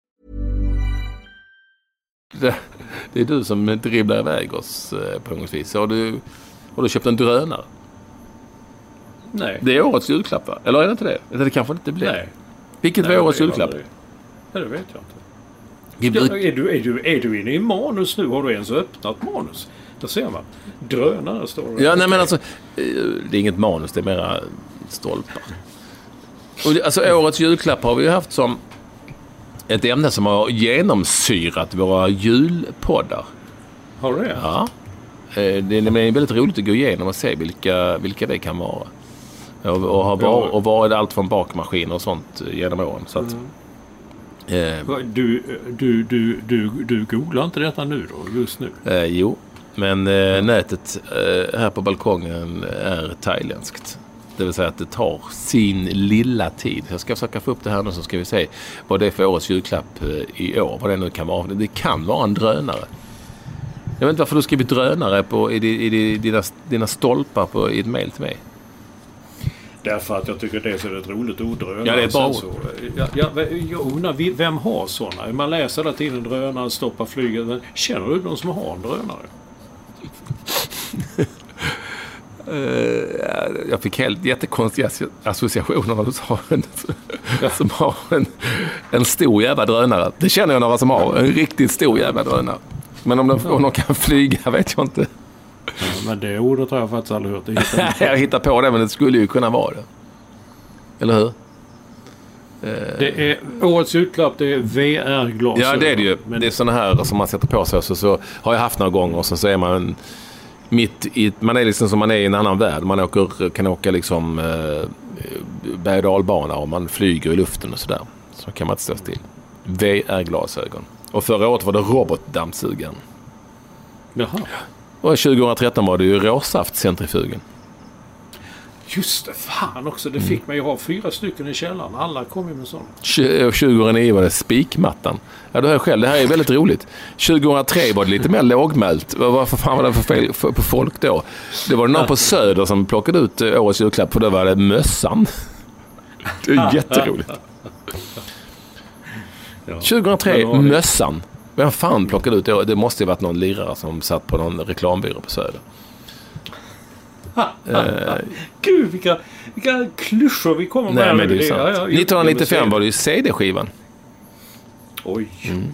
D: Det är du som dribblar iväg oss på något vis. Har du köpt en drönare?
E: Nej.
D: Det är årets julklapp, va? Eller är det inte det? Eller det kanske inte blir.
E: Nej.
D: Vilket var årets julklapp?
E: Det vet jag inte. Är du inne i manus nu? Har du ens öppnat manus? Där ser man. Drönare står det.
D: Ja, nej, men alltså det är inget manus, det är mera stolpar. Och alltså årets julklapp har vi ju haft som ett ämne som har genomsyrat våra julpoddar.
E: Har du det?
D: Ja. Det är väldigt roligt att gå igenom och se vilka det kan vara. Och var är det allt från bakmaskiner och sånt genom åren. Så att,
E: du googlar inte detta nu då, just nu?
D: Jo. Men nätet här på balkongen är thailändskt. Det vill säga att det tar sin lilla tid. Jag ska försöka få upp det här nu så ska vi se vad det är för årets julklapp i år. Vad det nu kan vara. Det kan vara en drönare. Jag vet inte varför du skrivit drönare i dina stolpar i ett mejl till mig.
E: Därför att jag tycker det är så ett roligt ord, drönare.
D: Ja, det är bara
E: så. Jag undrar, vem har sådana? Man läser hela tiden drönare, stoppa flyget. Men känner du någon som har en drönare?
D: Jag fick jättekonstiga associationer när du sa som har en stor jävla drönare. Det känner jag några som har. En riktigt stor jävla drönare. Men om de kan flyga vet jag inte.
E: Ja, men det ordet har jag faktiskt aldrig hört.
D: Jag hittar på det, men det skulle ju kunna vara det. Eller hur?
E: Det är årets julklapp, det är VR-glasögon.
D: Ja, det är det ju. Men det är såna här som man sätter på sig. Så har jag haft några gånger och så är man man är liksom som man är i en annan värld. Man kan åka liksom berg- och dalbana och man flyger i luften och sådär. Så kan man inte stå still. VR-glasögon. Och förra året var det robotdammsugaren.
E: Jaha.
D: Och 2013 var det ju råsaftcentrifugen.
E: Just det, fan också. Det fick mig att ha 4 stycken i källaren. Alla kom ju med sådana.
D: 2009 var det spikmattan. Ja, du hör själv. Det här är väldigt roligt. 2003 var det lite mer lågmält. Varför fan var det för fel på folk då? Det var någon på Söder som plockade ut årets julklapp, för då var det mössan. Det är jätteroligt. 2003, mössan. Vem fan plockade ut det? Det måste ju varit någon lirare som satt på någon reklambyrå på Söder.
E: Gud, vilka klyschor vi kommer med.
D: Nej, men det är sant. 1995 var det ju CD-skivan.
E: Oj.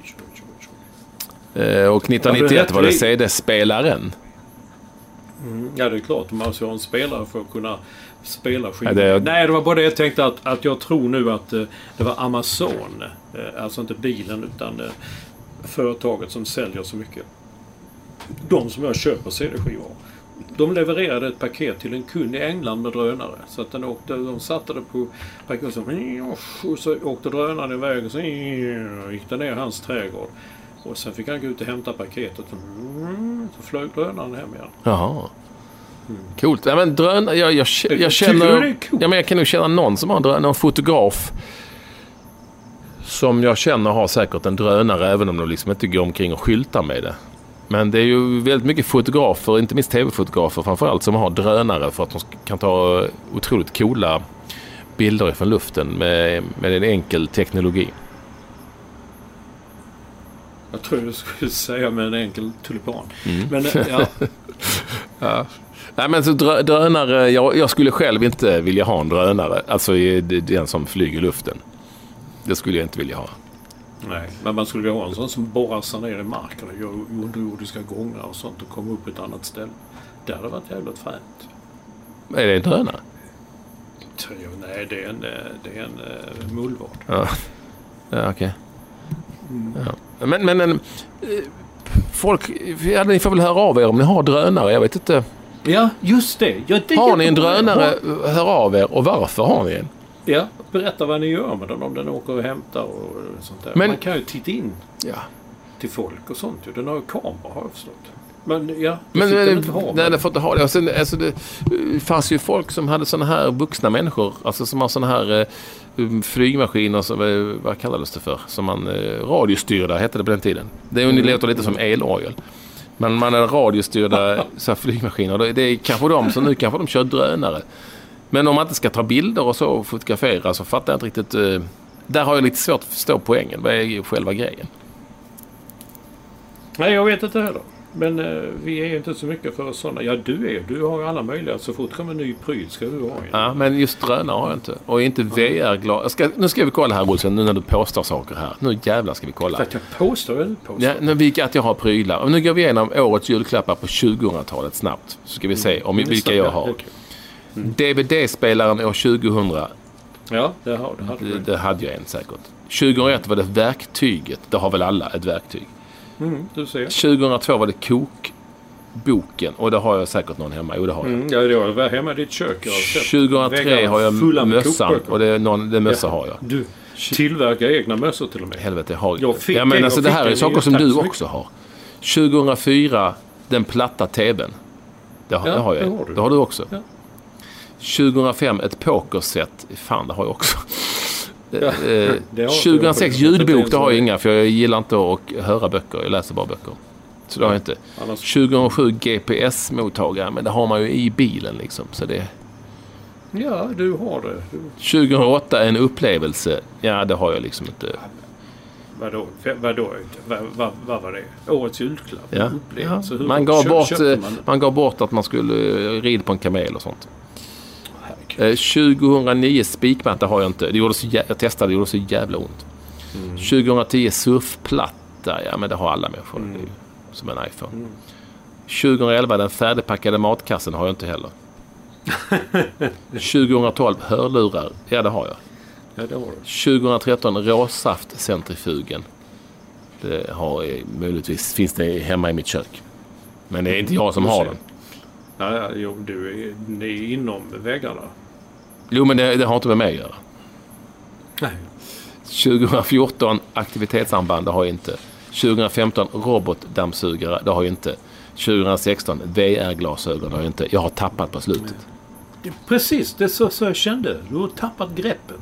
D: Och 1991 var det CD-spelaren.
E: Ja, det är klart. Man måste ha en spelare för att kunna spela skivan. Nej, det var bara det jag tänkte att jag tror nu att det var Amazon. Alltså inte bilen utan företaget som säljer så mycket. De som jag köper CD-skivor. De levererade ett paket till en kund i England med drönare. Så att de satte det på paketet och så åkte drönaren iväg och så gick det ner i hans trädgård. Och sen fick han gå ut och hämta paketet. Så flög drönaren hem igen.
D: Jaha. Coolt. Ja, men drönare, jag känner... Ja, men jag kan nog känna någon som har en drönare, någon fotograf som jag känner har säkert en drönare, även om de liksom inte går omkring och skyltar med det. Men det är ju väldigt mycket fotografer, inte minst tv-fotografer framförallt, som har drönare för att de kan ta otroligt coola bilder från luften med en enkel teknologi.
E: Jag tror du skulle säga med en enkel tulipan. Men ja.
D: Ja. Nej, men så drönare, jag skulle själv inte vilja ha en drönare. Alltså den som flyger i luften. Det skulle jag inte vilja ha.
E: Nej, men man skulle ha en sån som borrar sig ner i marken och gör underjordiska gångar och sånt och kommer upp ett annat ställe. Det hade varit jävligt fränt.
D: Är det en drönare?
E: Nej, det är en mullvard.
D: Ja, okej. Ja. Men folk, ni får väl höra av er om ni har drönare, jag vet inte.
E: Ja, just det.
D: Har ni en drönare, hör av er, och varför har ni en?
E: Ja, berätta vad ni gör med den, om den åker och hämtar och sånt där. Men man kan ju titta in till folk och sånt. Den har ju kamera, har jag förstått. Men ja, det får inte ha det. Och sen, alltså, det fanns ju folk som hade såna här vuxna människor, alltså som har såna här flygmaskiner, som, vad kallades det för? Som man radiostyrda hette det på den tiden. Det låter lite som elorgel. Men man är radiostyrda så här flygmaskiner. Det är kanske de som nu kanske de kör drönare. Men om man inte ska ta bilder och så och fotografera, så fattar jag inte riktigt. Där har jag lite svårt att förstå poängen. Vad är själva grejen? Nej, jag vet inte heller. Men vi är inte så mycket för sådana. Ja, du har ju alla möjligheter. Så fort kommer en ny pryl ska du ha en.
D: Ja, men just drönare har jag inte. Och inte VR-glas. Nu ska vi kolla här, Olsson, nu när du påstår saker här. Nu jävlar ska vi kolla.
E: För att jag påstår eller påstår?
D: Ja, att jag har prylar. Och nu går vi igenom årets julklappar på 2000-talet snabbt. Så ska vi se om vilka jag har. Okay. DVD-spelaren år 2000.
E: Ja,
D: det hade jag en säkert. 2001 var det verktyget. Det har väl alla ett verktyg.
E: Du ser.
D: 2002 var det kokboken. Och det har jag säkert någon hemma. Jo, det har jag.
E: Ja, det var hemma i ditt kök.
D: 2003 har jag mössan. Och det mössa har jag.
E: Du tillverkar egna mössor till och med.
D: Helvete, har jag. Men alltså det här är saker som du också har. 2004 den platta tvn. Det har jag. Det har du också.
E: Ja.
D: 2005 ett pokerset. Fan, det har jag också.
E: Ja,
D: 2006 ljudbok, det har jag inga, för jag gillar inte att höra böcker. Jag läser bara böcker. Så det har jag inte. 2007 GPS-mottagare, men det har man ju i bilen liksom. Så det...
E: Ja, du har det.
D: 2008 en upplevelse. Ja, det har jag liksom inte.
E: Vadå? Vad var det? Årets julklapp?
D: Ja.
E: Upplevelse.
D: Ja. Man gav bort att man skulle rida på en kamel och sånt. 2009 spikmatta har jag inte. Jag testade, det gjorde så jävla ont. 2010 surfplatta. Ja, men det har alla människor. Det är ju som en iPhone. 2011 den färdigpackade matkassen har jag inte heller. 2012 hörlurar. Ja, det har jag.
E: Ja, det har du.
D: 2013 råsaftcentrifugen. Det har möjligtvis, finns det hemma i mitt kök. Men det är inte jag som har den.
E: Ja, ni är inom väggarna.
D: Jo, men det har inte med mig att göra.
E: Nej.
D: 2014 aktivitetsarmband, det har jag inte. 2015 robotdammsugare, det har jag inte. 2016 VR-glasögon, det har jag inte. Jag har tappat på slutet.
E: Precis, det är så jag kände. Du har tappat greppet.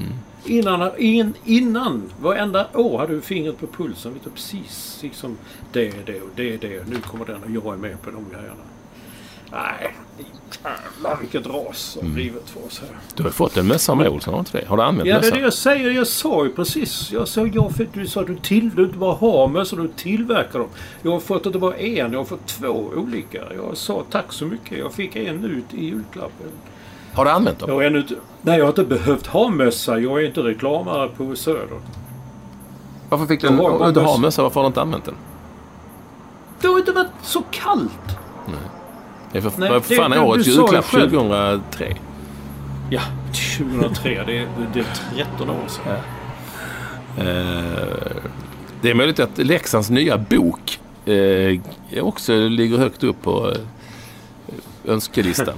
E: Innan varenda år hade du fingret på pulsen. Vet du, precis liksom det. Nu kommer den och jag är med på de grejerna. Nej, jävlar vilket ras som livet för oss här.
D: Du har fått en mössa med Olsson, har inte det? Har du använt mössa?
E: Ja, det är det jag säger. Jag sa ju precis. Du sa att du inte bara har mössor, du tillverkar dem. Jag har fått att det var en, jag har fått 2 olika. Jag sa tack så mycket. Jag fick en ut i julklappen.
D: Har du använt dem?
E: Nej, jag har inte behövt ha mössa. Jag är inte reklamare på Söder.
D: Varför fick du inte ha mössa? Varför har du inte använt den?
E: Det har inte varit så kallt.
D: Nej. Det är för fan årets julklapp 2003.
E: Ja, 2003. Det är 13 år sedan.
D: Ja. Det är möjligt att Leksands nya bok också ligger högt upp på önskelistan.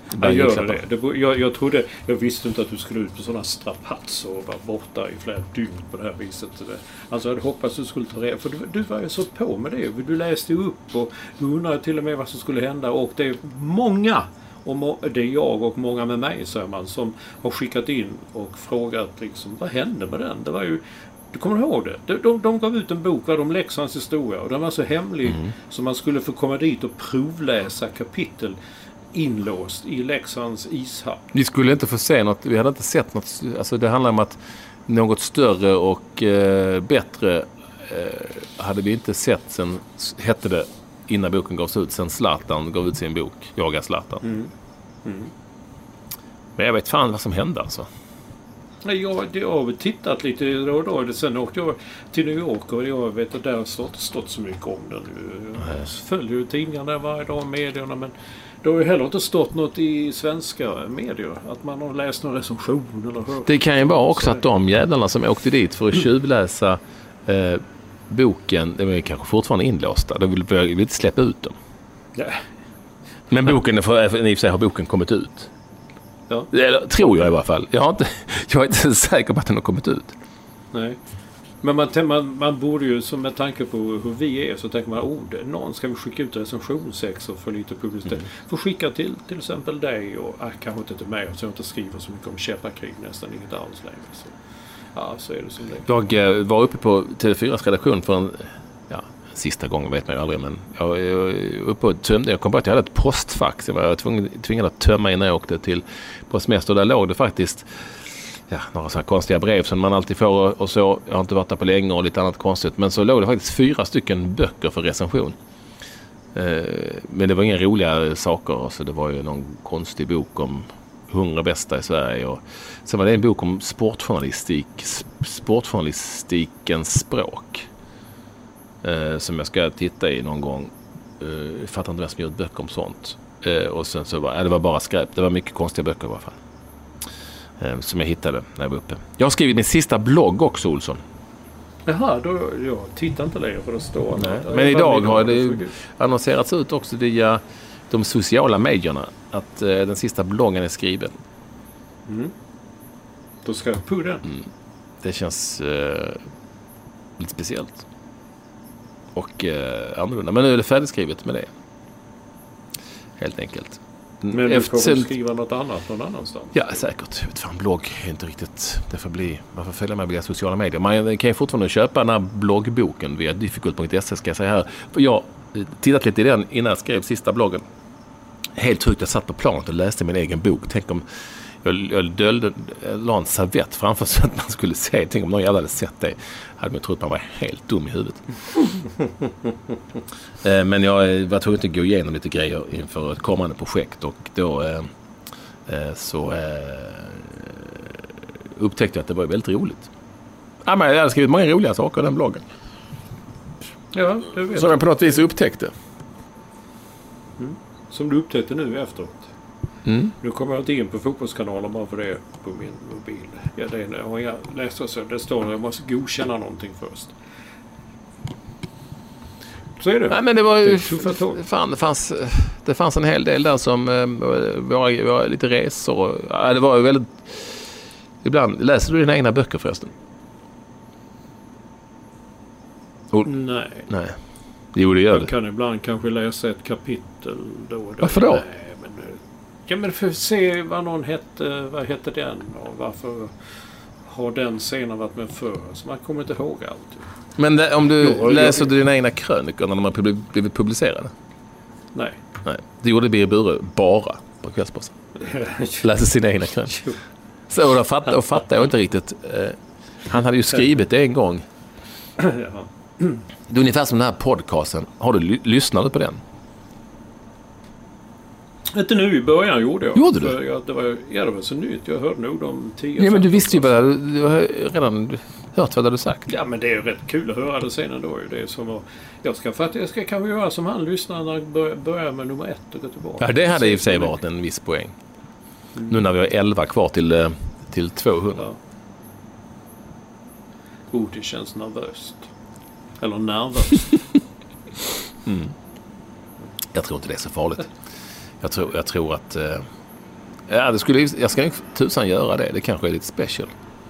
D: Jag visste inte att du skulle ut på sådana strapats och vara borta i flera dygn på det här viset. Alltså jag hade hoppats att du skulle ta reda, för du var ju så på med det. Du läste upp och du undrade till och med vad som skulle hända, och det är många, och det är jag och många med mig, säger man, som har skickat in och frågat liksom, vad hände med den? Det var ju, du kommer ihåg det? De gav ut en bok om Leksands historia, och den var så hemlig så man skulle få komma dit och provläsa kapitel inlåst i Leksands ishall. Vi skulle inte få se något, vi hade inte sett något, alltså det handlar om att något större och bättre hade vi inte sett sen, hette det innan boken gavs ut, sen Zlatan gav ut sin bok, Jaga Zlatan. Men jag vet fan vad som hände alltså.
E: Jag har tittat lite då. Sen åkte jag till New York och jag vet att där har stått så mycket om den. Jag följer ju tidningarna varje dag, medierna, men det har ju heller inte stått något i svenska medier. Att man har läst någon recension eller hört. Det kan ju vara också att de jävlarna som åkte dit för att tjuvläsa boken, de är kanske fortfarande inlåsta. De vill inte släppa ut dem. Ja. Men boken, för i och för sig har boken kommit ut. Ja. Eller, tror jag i alla fall. Jag är inte säker på att den har kommit ut. Nej. Men man borde ju, som med tanke på hur vi är, så tänker man, någon ska vi skicka ut recensionsex och få lite publicitet. Får skicka till exempel dig och kanske inte till mig, så jag inte skriver så mycket om käppakrig, nästan inget alls längre. Så, ja, så är det som det. Jag var uppe på TV4s redaktion för en sista gången, vet man ju aldrig, men jag uppe och tömde. Jag kom på att jag hade ett postfax. Jag var tvingad att tömma innan jag åkte till Postmäster. Där låg det faktiskt några sådana konstiga brev som man alltid får och så. Jag har inte varit där på länge och lite annat konstigt. Men så låg det faktiskt 4 stycken böcker för recension. Men det var inga roliga saker. Så det var ju någon konstig bok om 100 bästa i Sverige. Och sen var det en bok om sportjournalistikens språk. Som jag ska titta i någon gång. Jag fattar inte vem som gjort böcker om sånt. Och sen så det var bara skräp. Det var mycket konstiga böcker i alla fall. Som jag hittade när jag var uppe. Jag har skrivit min sista blogg också, Olsson. Jaha, jag tittar inte längre för det står. Men idag har det annonserats ut också via de sociala medierna att den sista bloggen är skriven. Då ska jag på den. Det känns lite speciellt.
D: och annorlunda. Men nu är det färdigskrivet med det. Helt enkelt.
E: Men du får skriva något annat någon annanstans?
D: Ja, säkert. Jag vet fan, blogg är inte riktigt... Det får bli... Varför följer man via sociala medier? Man kan ju fortfarande köpa den här bloggboken via difficult.se, ska jag säga här. För jag tittat lite i den innan jag skrev sista bloggen. Helt tryggt, jag satt på planet och läste min egen bok. Tänk om jag la en servett framför så att man skulle se. Tänk om någon jävla hade sett det. Hade man trott man var helt dum i huvudet. Men jag var tvungen att gå igenom lite grejer inför ett kommande projekt. Och då upptäckte jag att det var väldigt roligt. Ja, men jag hade skrivit många roliga saker i den bloggen.
E: Ja, det vet
D: som jag på något vis upptäckte.
E: Som du upptäckte nu efteråt. Nu kommer jag inte in på fotbollskanalen bara för det på min mobil. Ja, jag läste så. Det står att jag måste godkänna någonting först. Så är det.
D: Nej, men det var ju... Det fanns en hel del där som var lite resor. Ja, det var ju väldigt... Ibland läser du dina egna böcker förresten?
E: Nej.
D: Jo, det gör det.
E: Jag kan ibland kanske läsa ett kapitel då och då.
D: Varför då?
E: Men för att se vad någon hette, vad hette den och varför har den scenen varit med förr. Så man kommer inte ihåg allt.
D: Men om du läser dina egna krönikor när de har blivit publicerade?
E: Nej.
D: Det gjorde Birger Bure bara på Kvällsposten. Läser sina egna krönikor. Så då fattar jag inte riktigt. Han hade ju skrivit det en gång. Det är ungefär som den här podcasten. Har du lyssnat på den?
E: Inte nu i början gjorde jag.
D: Gjorde du?
E: Det var så nytt. Jag hörde nog de 10.
D: Ja, men du visste ju vad du har redan hört vad du sagt.
E: Ja, men det är ju rätt kul att höra det sen ändå. Det är som att, jag ska kanske göra som han lyssnar när jag börjar med nummer 1 och gå tillbaka.
D: Ja, det hade i och för sig varit en viss poäng. Nu när vi har 11 kvar till 200.
E: Ja. Det känns nervöst. Eller nervöst.
D: Jag tror inte det är så farligt. Jag tror att... jag ska nog tusan göra det. Det kanske är lite special.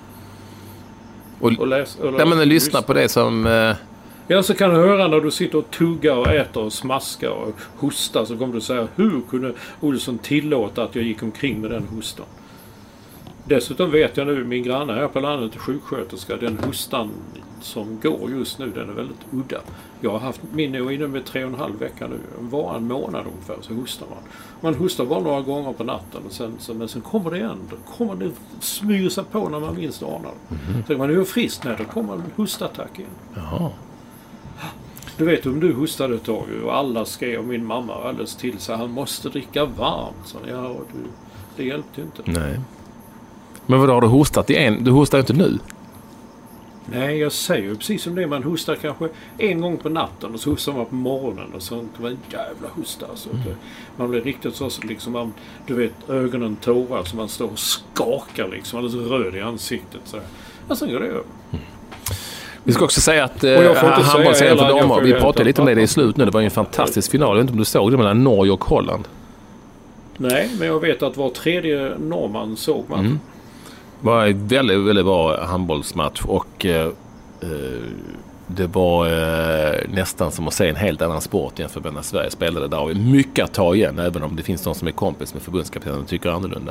D: Och lyssna på det som...
E: Ja, så kan du höra när du sitter och tuggar och äter och smaskar och hostar, så kommer du säga, hur kunde Olsson tillåta att jag gick omkring med den hostan? Dessutom vet jag nu, min granne här på landet är sjuksköterska, den hostan som går just nu, den är väldigt udda. Jag har haft min inne med 3,5 veckor nu. Var en månad ungefär så hostar man. Man hostar bara några gånger på natten och sen kommer det igen. Då kommer det smyga sig på när man minst anar. Så man är ju frisk när då kommer en hostattack igen.
D: Jaha.
E: Du vet, om du hostade ett tag och alla skrev och min mamma alldeles till så han måste dricka varmt. Så det hjälpte ju inte.
D: Nej. Men vad har du hostat i Du hostar inte nu?
E: Nej, jag säger ju precis som det. Man hostar kanske en gång på natten och så hostar man på morgonen och så var en jävla hosta. Så man blir riktigt så liksom, du vet, ögonen tårar så man står och skakar liksom. Man är så röd i ansiktet. Så. Och sen går det över.
D: Vi ska också säga att handbollsserien för damer, vi pratade lite om det i slut nu. Det var ju en fantastisk final. Jag vet inte om du såg det mellan Norge och Holland.
E: Nej, men jag vet att var tredje norrman såg man.
D: Det var en väldigt, väldigt bra handbollsmatch och det var nästan som att se en helt annan sport jämfört med när Sverige spelade där. Och mycket att ta igen, även om det finns någon som är kompis med förbundskaptenen och tycker annorlunda.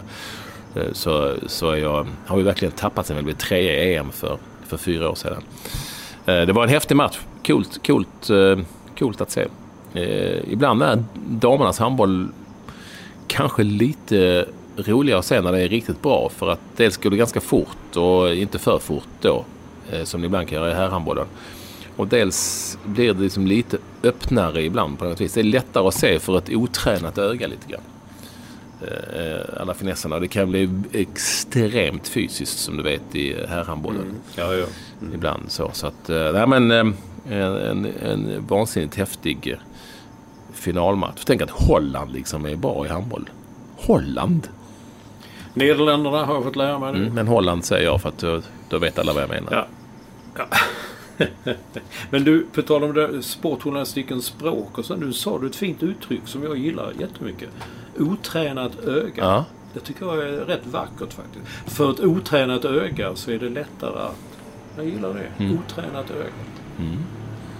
D: Så har vi verkligen tappat sen. Det blev 3 EM för 4 år sedan. Det var en häftig match. Coolt att se. Ibland är damernas handboll kanske lite roligare att se när det är riktigt bra, för att dels går det ganska fort och inte för fort då, som det ibland kan göra i herrhandbollen. Och dels blir det liksom lite öppnare ibland på något vis. Det är lättare att se för ett otränat öga lite grann. Alla finesserna. Det kan bli extremt fysiskt som du vet i herrhandbollen. Ibland så att en vansinnigt häftig finalmatch. Tänk att Holland liksom är bra i handboll. Holland?
E: Nederländerna har jag fått lära mig nu.
D: Men Holland säger jag för att då vet alla vad jag menar.
E: Ja. Men du, på tal om det, sportjournalistikens språk och så, nu sa du ett fint uttryck som jag gillar jättemycket. Otränat öga.
D: Ja.
E: Det tycker jag är rätt vackert faktiskt. För ett otränat öga så är det lättare att... Jag gillar det. Otränat öga.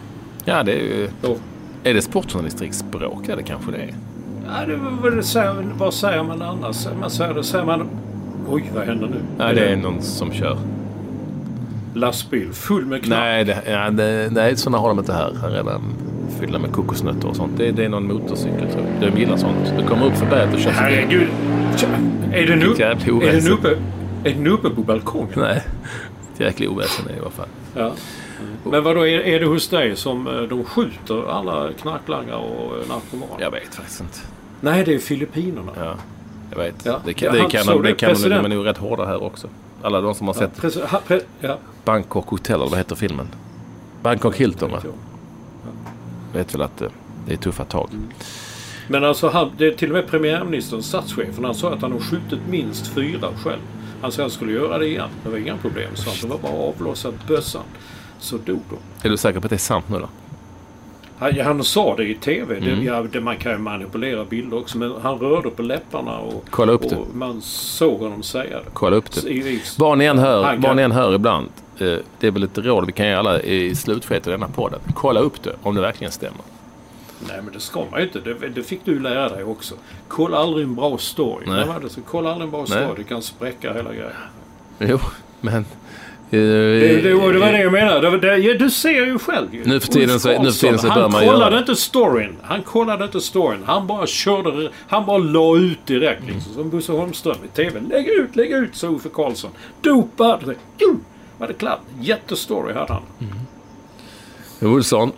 D: Ja, det är ju... Är det sportjournalistikspråk? Ja, det kanske det är.
E: Ja, vad säger man annars? Säger man... Oj, vad händer nu?
D: Ja, det är någon som kör.
E: Lastbil full med knapp.
D: Nej, sådana har de inte här. Här är den fyllda med kokosnötter och sånt. Det är någon motorcykel, tror jag. De gillar sånt. Det kommer upp för berget och kör.
E: Herregud. Är den uppe på balkongen?
D: Nej, det är jäkla oväsen i alla fall.
E: Ja. Men vadå, är det hos dig som de skjuter alla knarklangare och narkomaner?
D: Jag vet faktiskt inte.
E: Nej, det är Filippinerna.
D: Ja, jag vet.
E: Ja.
D: Det kan de är nog rätt hårda här också. Alla de som har sett Bangkok Hotel, eller vad heter filmen? Bangkok Hilton, va? Vet väl att det är tuffa tag.
E: Men alltså, det är till och med premiärministern, statschefen, han sa att han har skjutit minst 4 själv. Han sa att han skulle göra det igen. Det var inga problem. Så det var bara att avlåsa bössan. Så dog de.
D: Är du säker på att det är sant nu då?
E: Han sa det i tv. Man kan ju manipulera bilder också. Men han rörde på läpparna och,
D: kolla upp det.
E: Och man såg honom säga det.
D: Kolla upp det. Vad ni än hör ibland. Det är väl lite råd vi kan ge alla i slutskedet av denna podden. Kolla upp det om det verkligen stämmer.
E: Nej, men det ska man ju inte. Det fick du lära dig också. Kolla aldrig en bra story. Kolla aldrig en bra story. Det kan spräcka hela grejen.
D: Jo, men...
E: Det var det jag menar. Du ser ju själv.
D: Nu för tiden så bör man göra.
E: Han kollade inte storyn. Han bara körde. Han bara la ut direkt. Liksom, som Bosse Holmström i tv. Lägg ut, så Uffe Karlsson. Dopad. Var det klart? Jättestory hade han.
D: Olsson.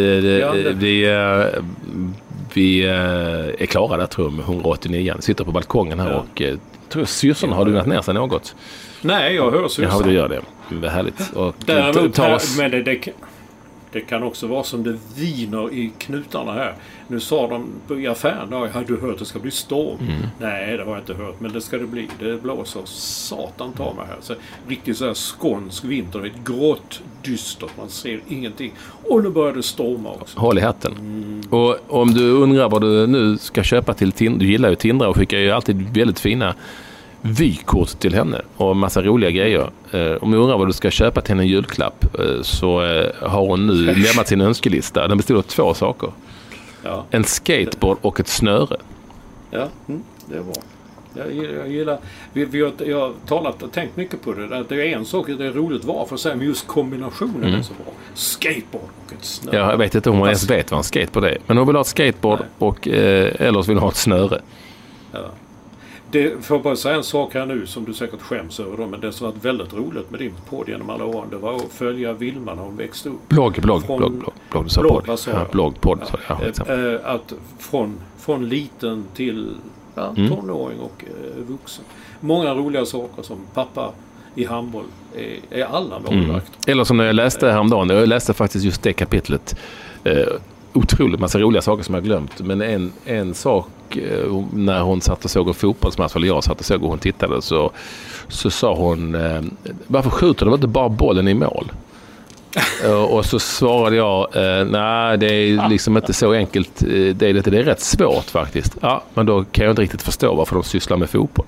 D: Vi är klara där, tror jag, med 189. Sitter på balkongen här och tror jag syrsorna har dugnat ner sig något.
E: Nej, jag hör syrsorna.
D: Ja, du gör det. Det är härligt. Och
E: men det kan också vara som det viner i knutarna här. Nu sa de i affären, har du hört att det ska bli storm? Nej, det har jag inte hört, men det ska det bli. Det blåser satan ta mig här. Så riktigt så här skånsk vinter, ett grått, dystert, man ser ingenting. Och nu börjar det storma också.
D: Håll i hatten. Och om du undrar vad du nu ska köpa till Tinder, du gillar ju Tinder och skickar ju alltid väldigt fina vykort till henne och massa roliga grejer. Om du undrar vad du ska köpa till en julklapp så har hon nu lämnat sin önskelista. Den består av 2 saker. Ja. En skateboard och ett snöre.
E: Ja, det är bra. Jag gillar... Jag har talat och tänkt mycket på det. Det är en sak det är roligt för att säga, men just kombinationen är så bra. Skateboard och ett snöre.
D: Ja, jag vet inte om hon ens vet vad en skateboard är. Men hon vill ha ett skateboard och eller så vill hon ha ett snöre.
E: Ja. Det får bara säga en sak här nu som du säkert skäms över, men det som varit väldigt roligt med din podd genom alla år, det var att följa Vilma när hon växte upp.
D: Blogg, du sa podd. Podd.
E: Att från liten till tonåring och vuxen. Många roliga saker som pappa i handboll är alla målvakt.
D: Eller som när jag läste häromdagen, jag läste faktiskt just det kapitlet. Otroligt massa roliga saker som jag glömt. Men en sak när hon satt och såg en fotbollsmatch, eller jag satt och såg och hon tittade, så sa hon, varför skjuter de inte bara bollen i mål? Och så svarade jag, nej, det är liksom inte så enkelt. Det är rätt svårt faktiskt. Ja, men då kan jag inte riktigt förstå varför de sysslar med fotboll.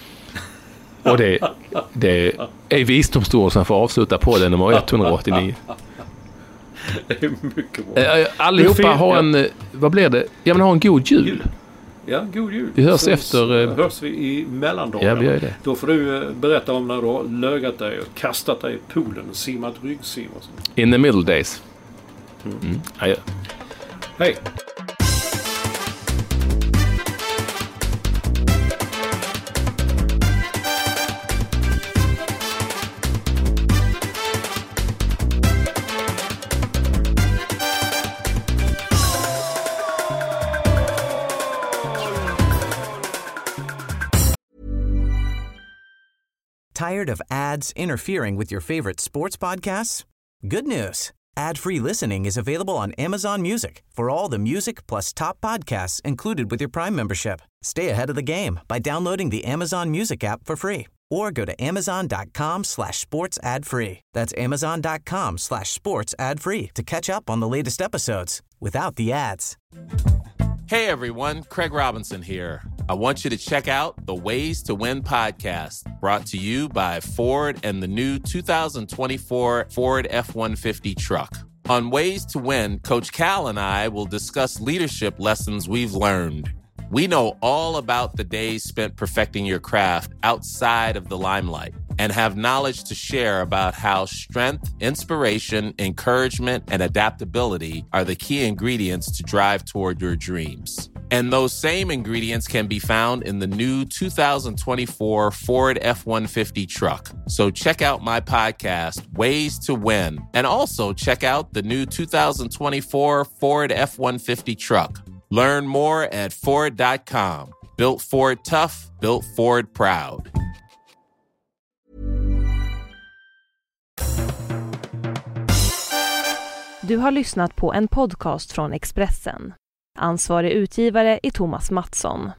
D: Och det är visdomsord som får avsluta på den nummer 189.
E: Det är mycket bra.
D: Allihopa har en... Vad blir det? Jag vill ha en god jul.
E: Ja, god jul.
D: Vi hörs
E: hörs vi i mellandagen.
D: Ja, vi gör det.
E: Då får du berätta om när du har lögat dig och kastat dig i poolen och simmat ryggsim och så.
D: In the middle days. Adjö.
E: Hej.
B: Tired of ads interfering with your favorite sports podcasts? Good news. Ad-free listening is available on Amazon Music for all the music plus top podcasts included with your Prime membership. Stay ahead of the game by downloading the Amazon Music app for free or go to amazon.com/sports ad free. That's amazon.com/sports ad free to catch up on the latest episodes without the ads.
I: Hey everyone, Craig Robinson here. I want you to check out the Ways to Win podcast, brought to you by Ford and the new 2024 Ford F-150 truck. On Ways to Win, Coach Cal and I will discuss leadership lessons we've learned. We know all about the days spent perfecting your craft outside of the limelight and have knowledge to share about how strength, inspiration, encouragement, and adaptability are the key ingredients to drive toward your dreams. And those same ingredients can be found in the new 2024 Ford F-150 truck. So check out my podcast, Ways to Win, and also check out the new 2024 Ford F-150 truck. Learn more at Ford.com. Built Ford tough, built Ford proud.
C: Du har lyssnat på en podcast från Expressen. Ansvarig utgivare är Thomas Mattsson.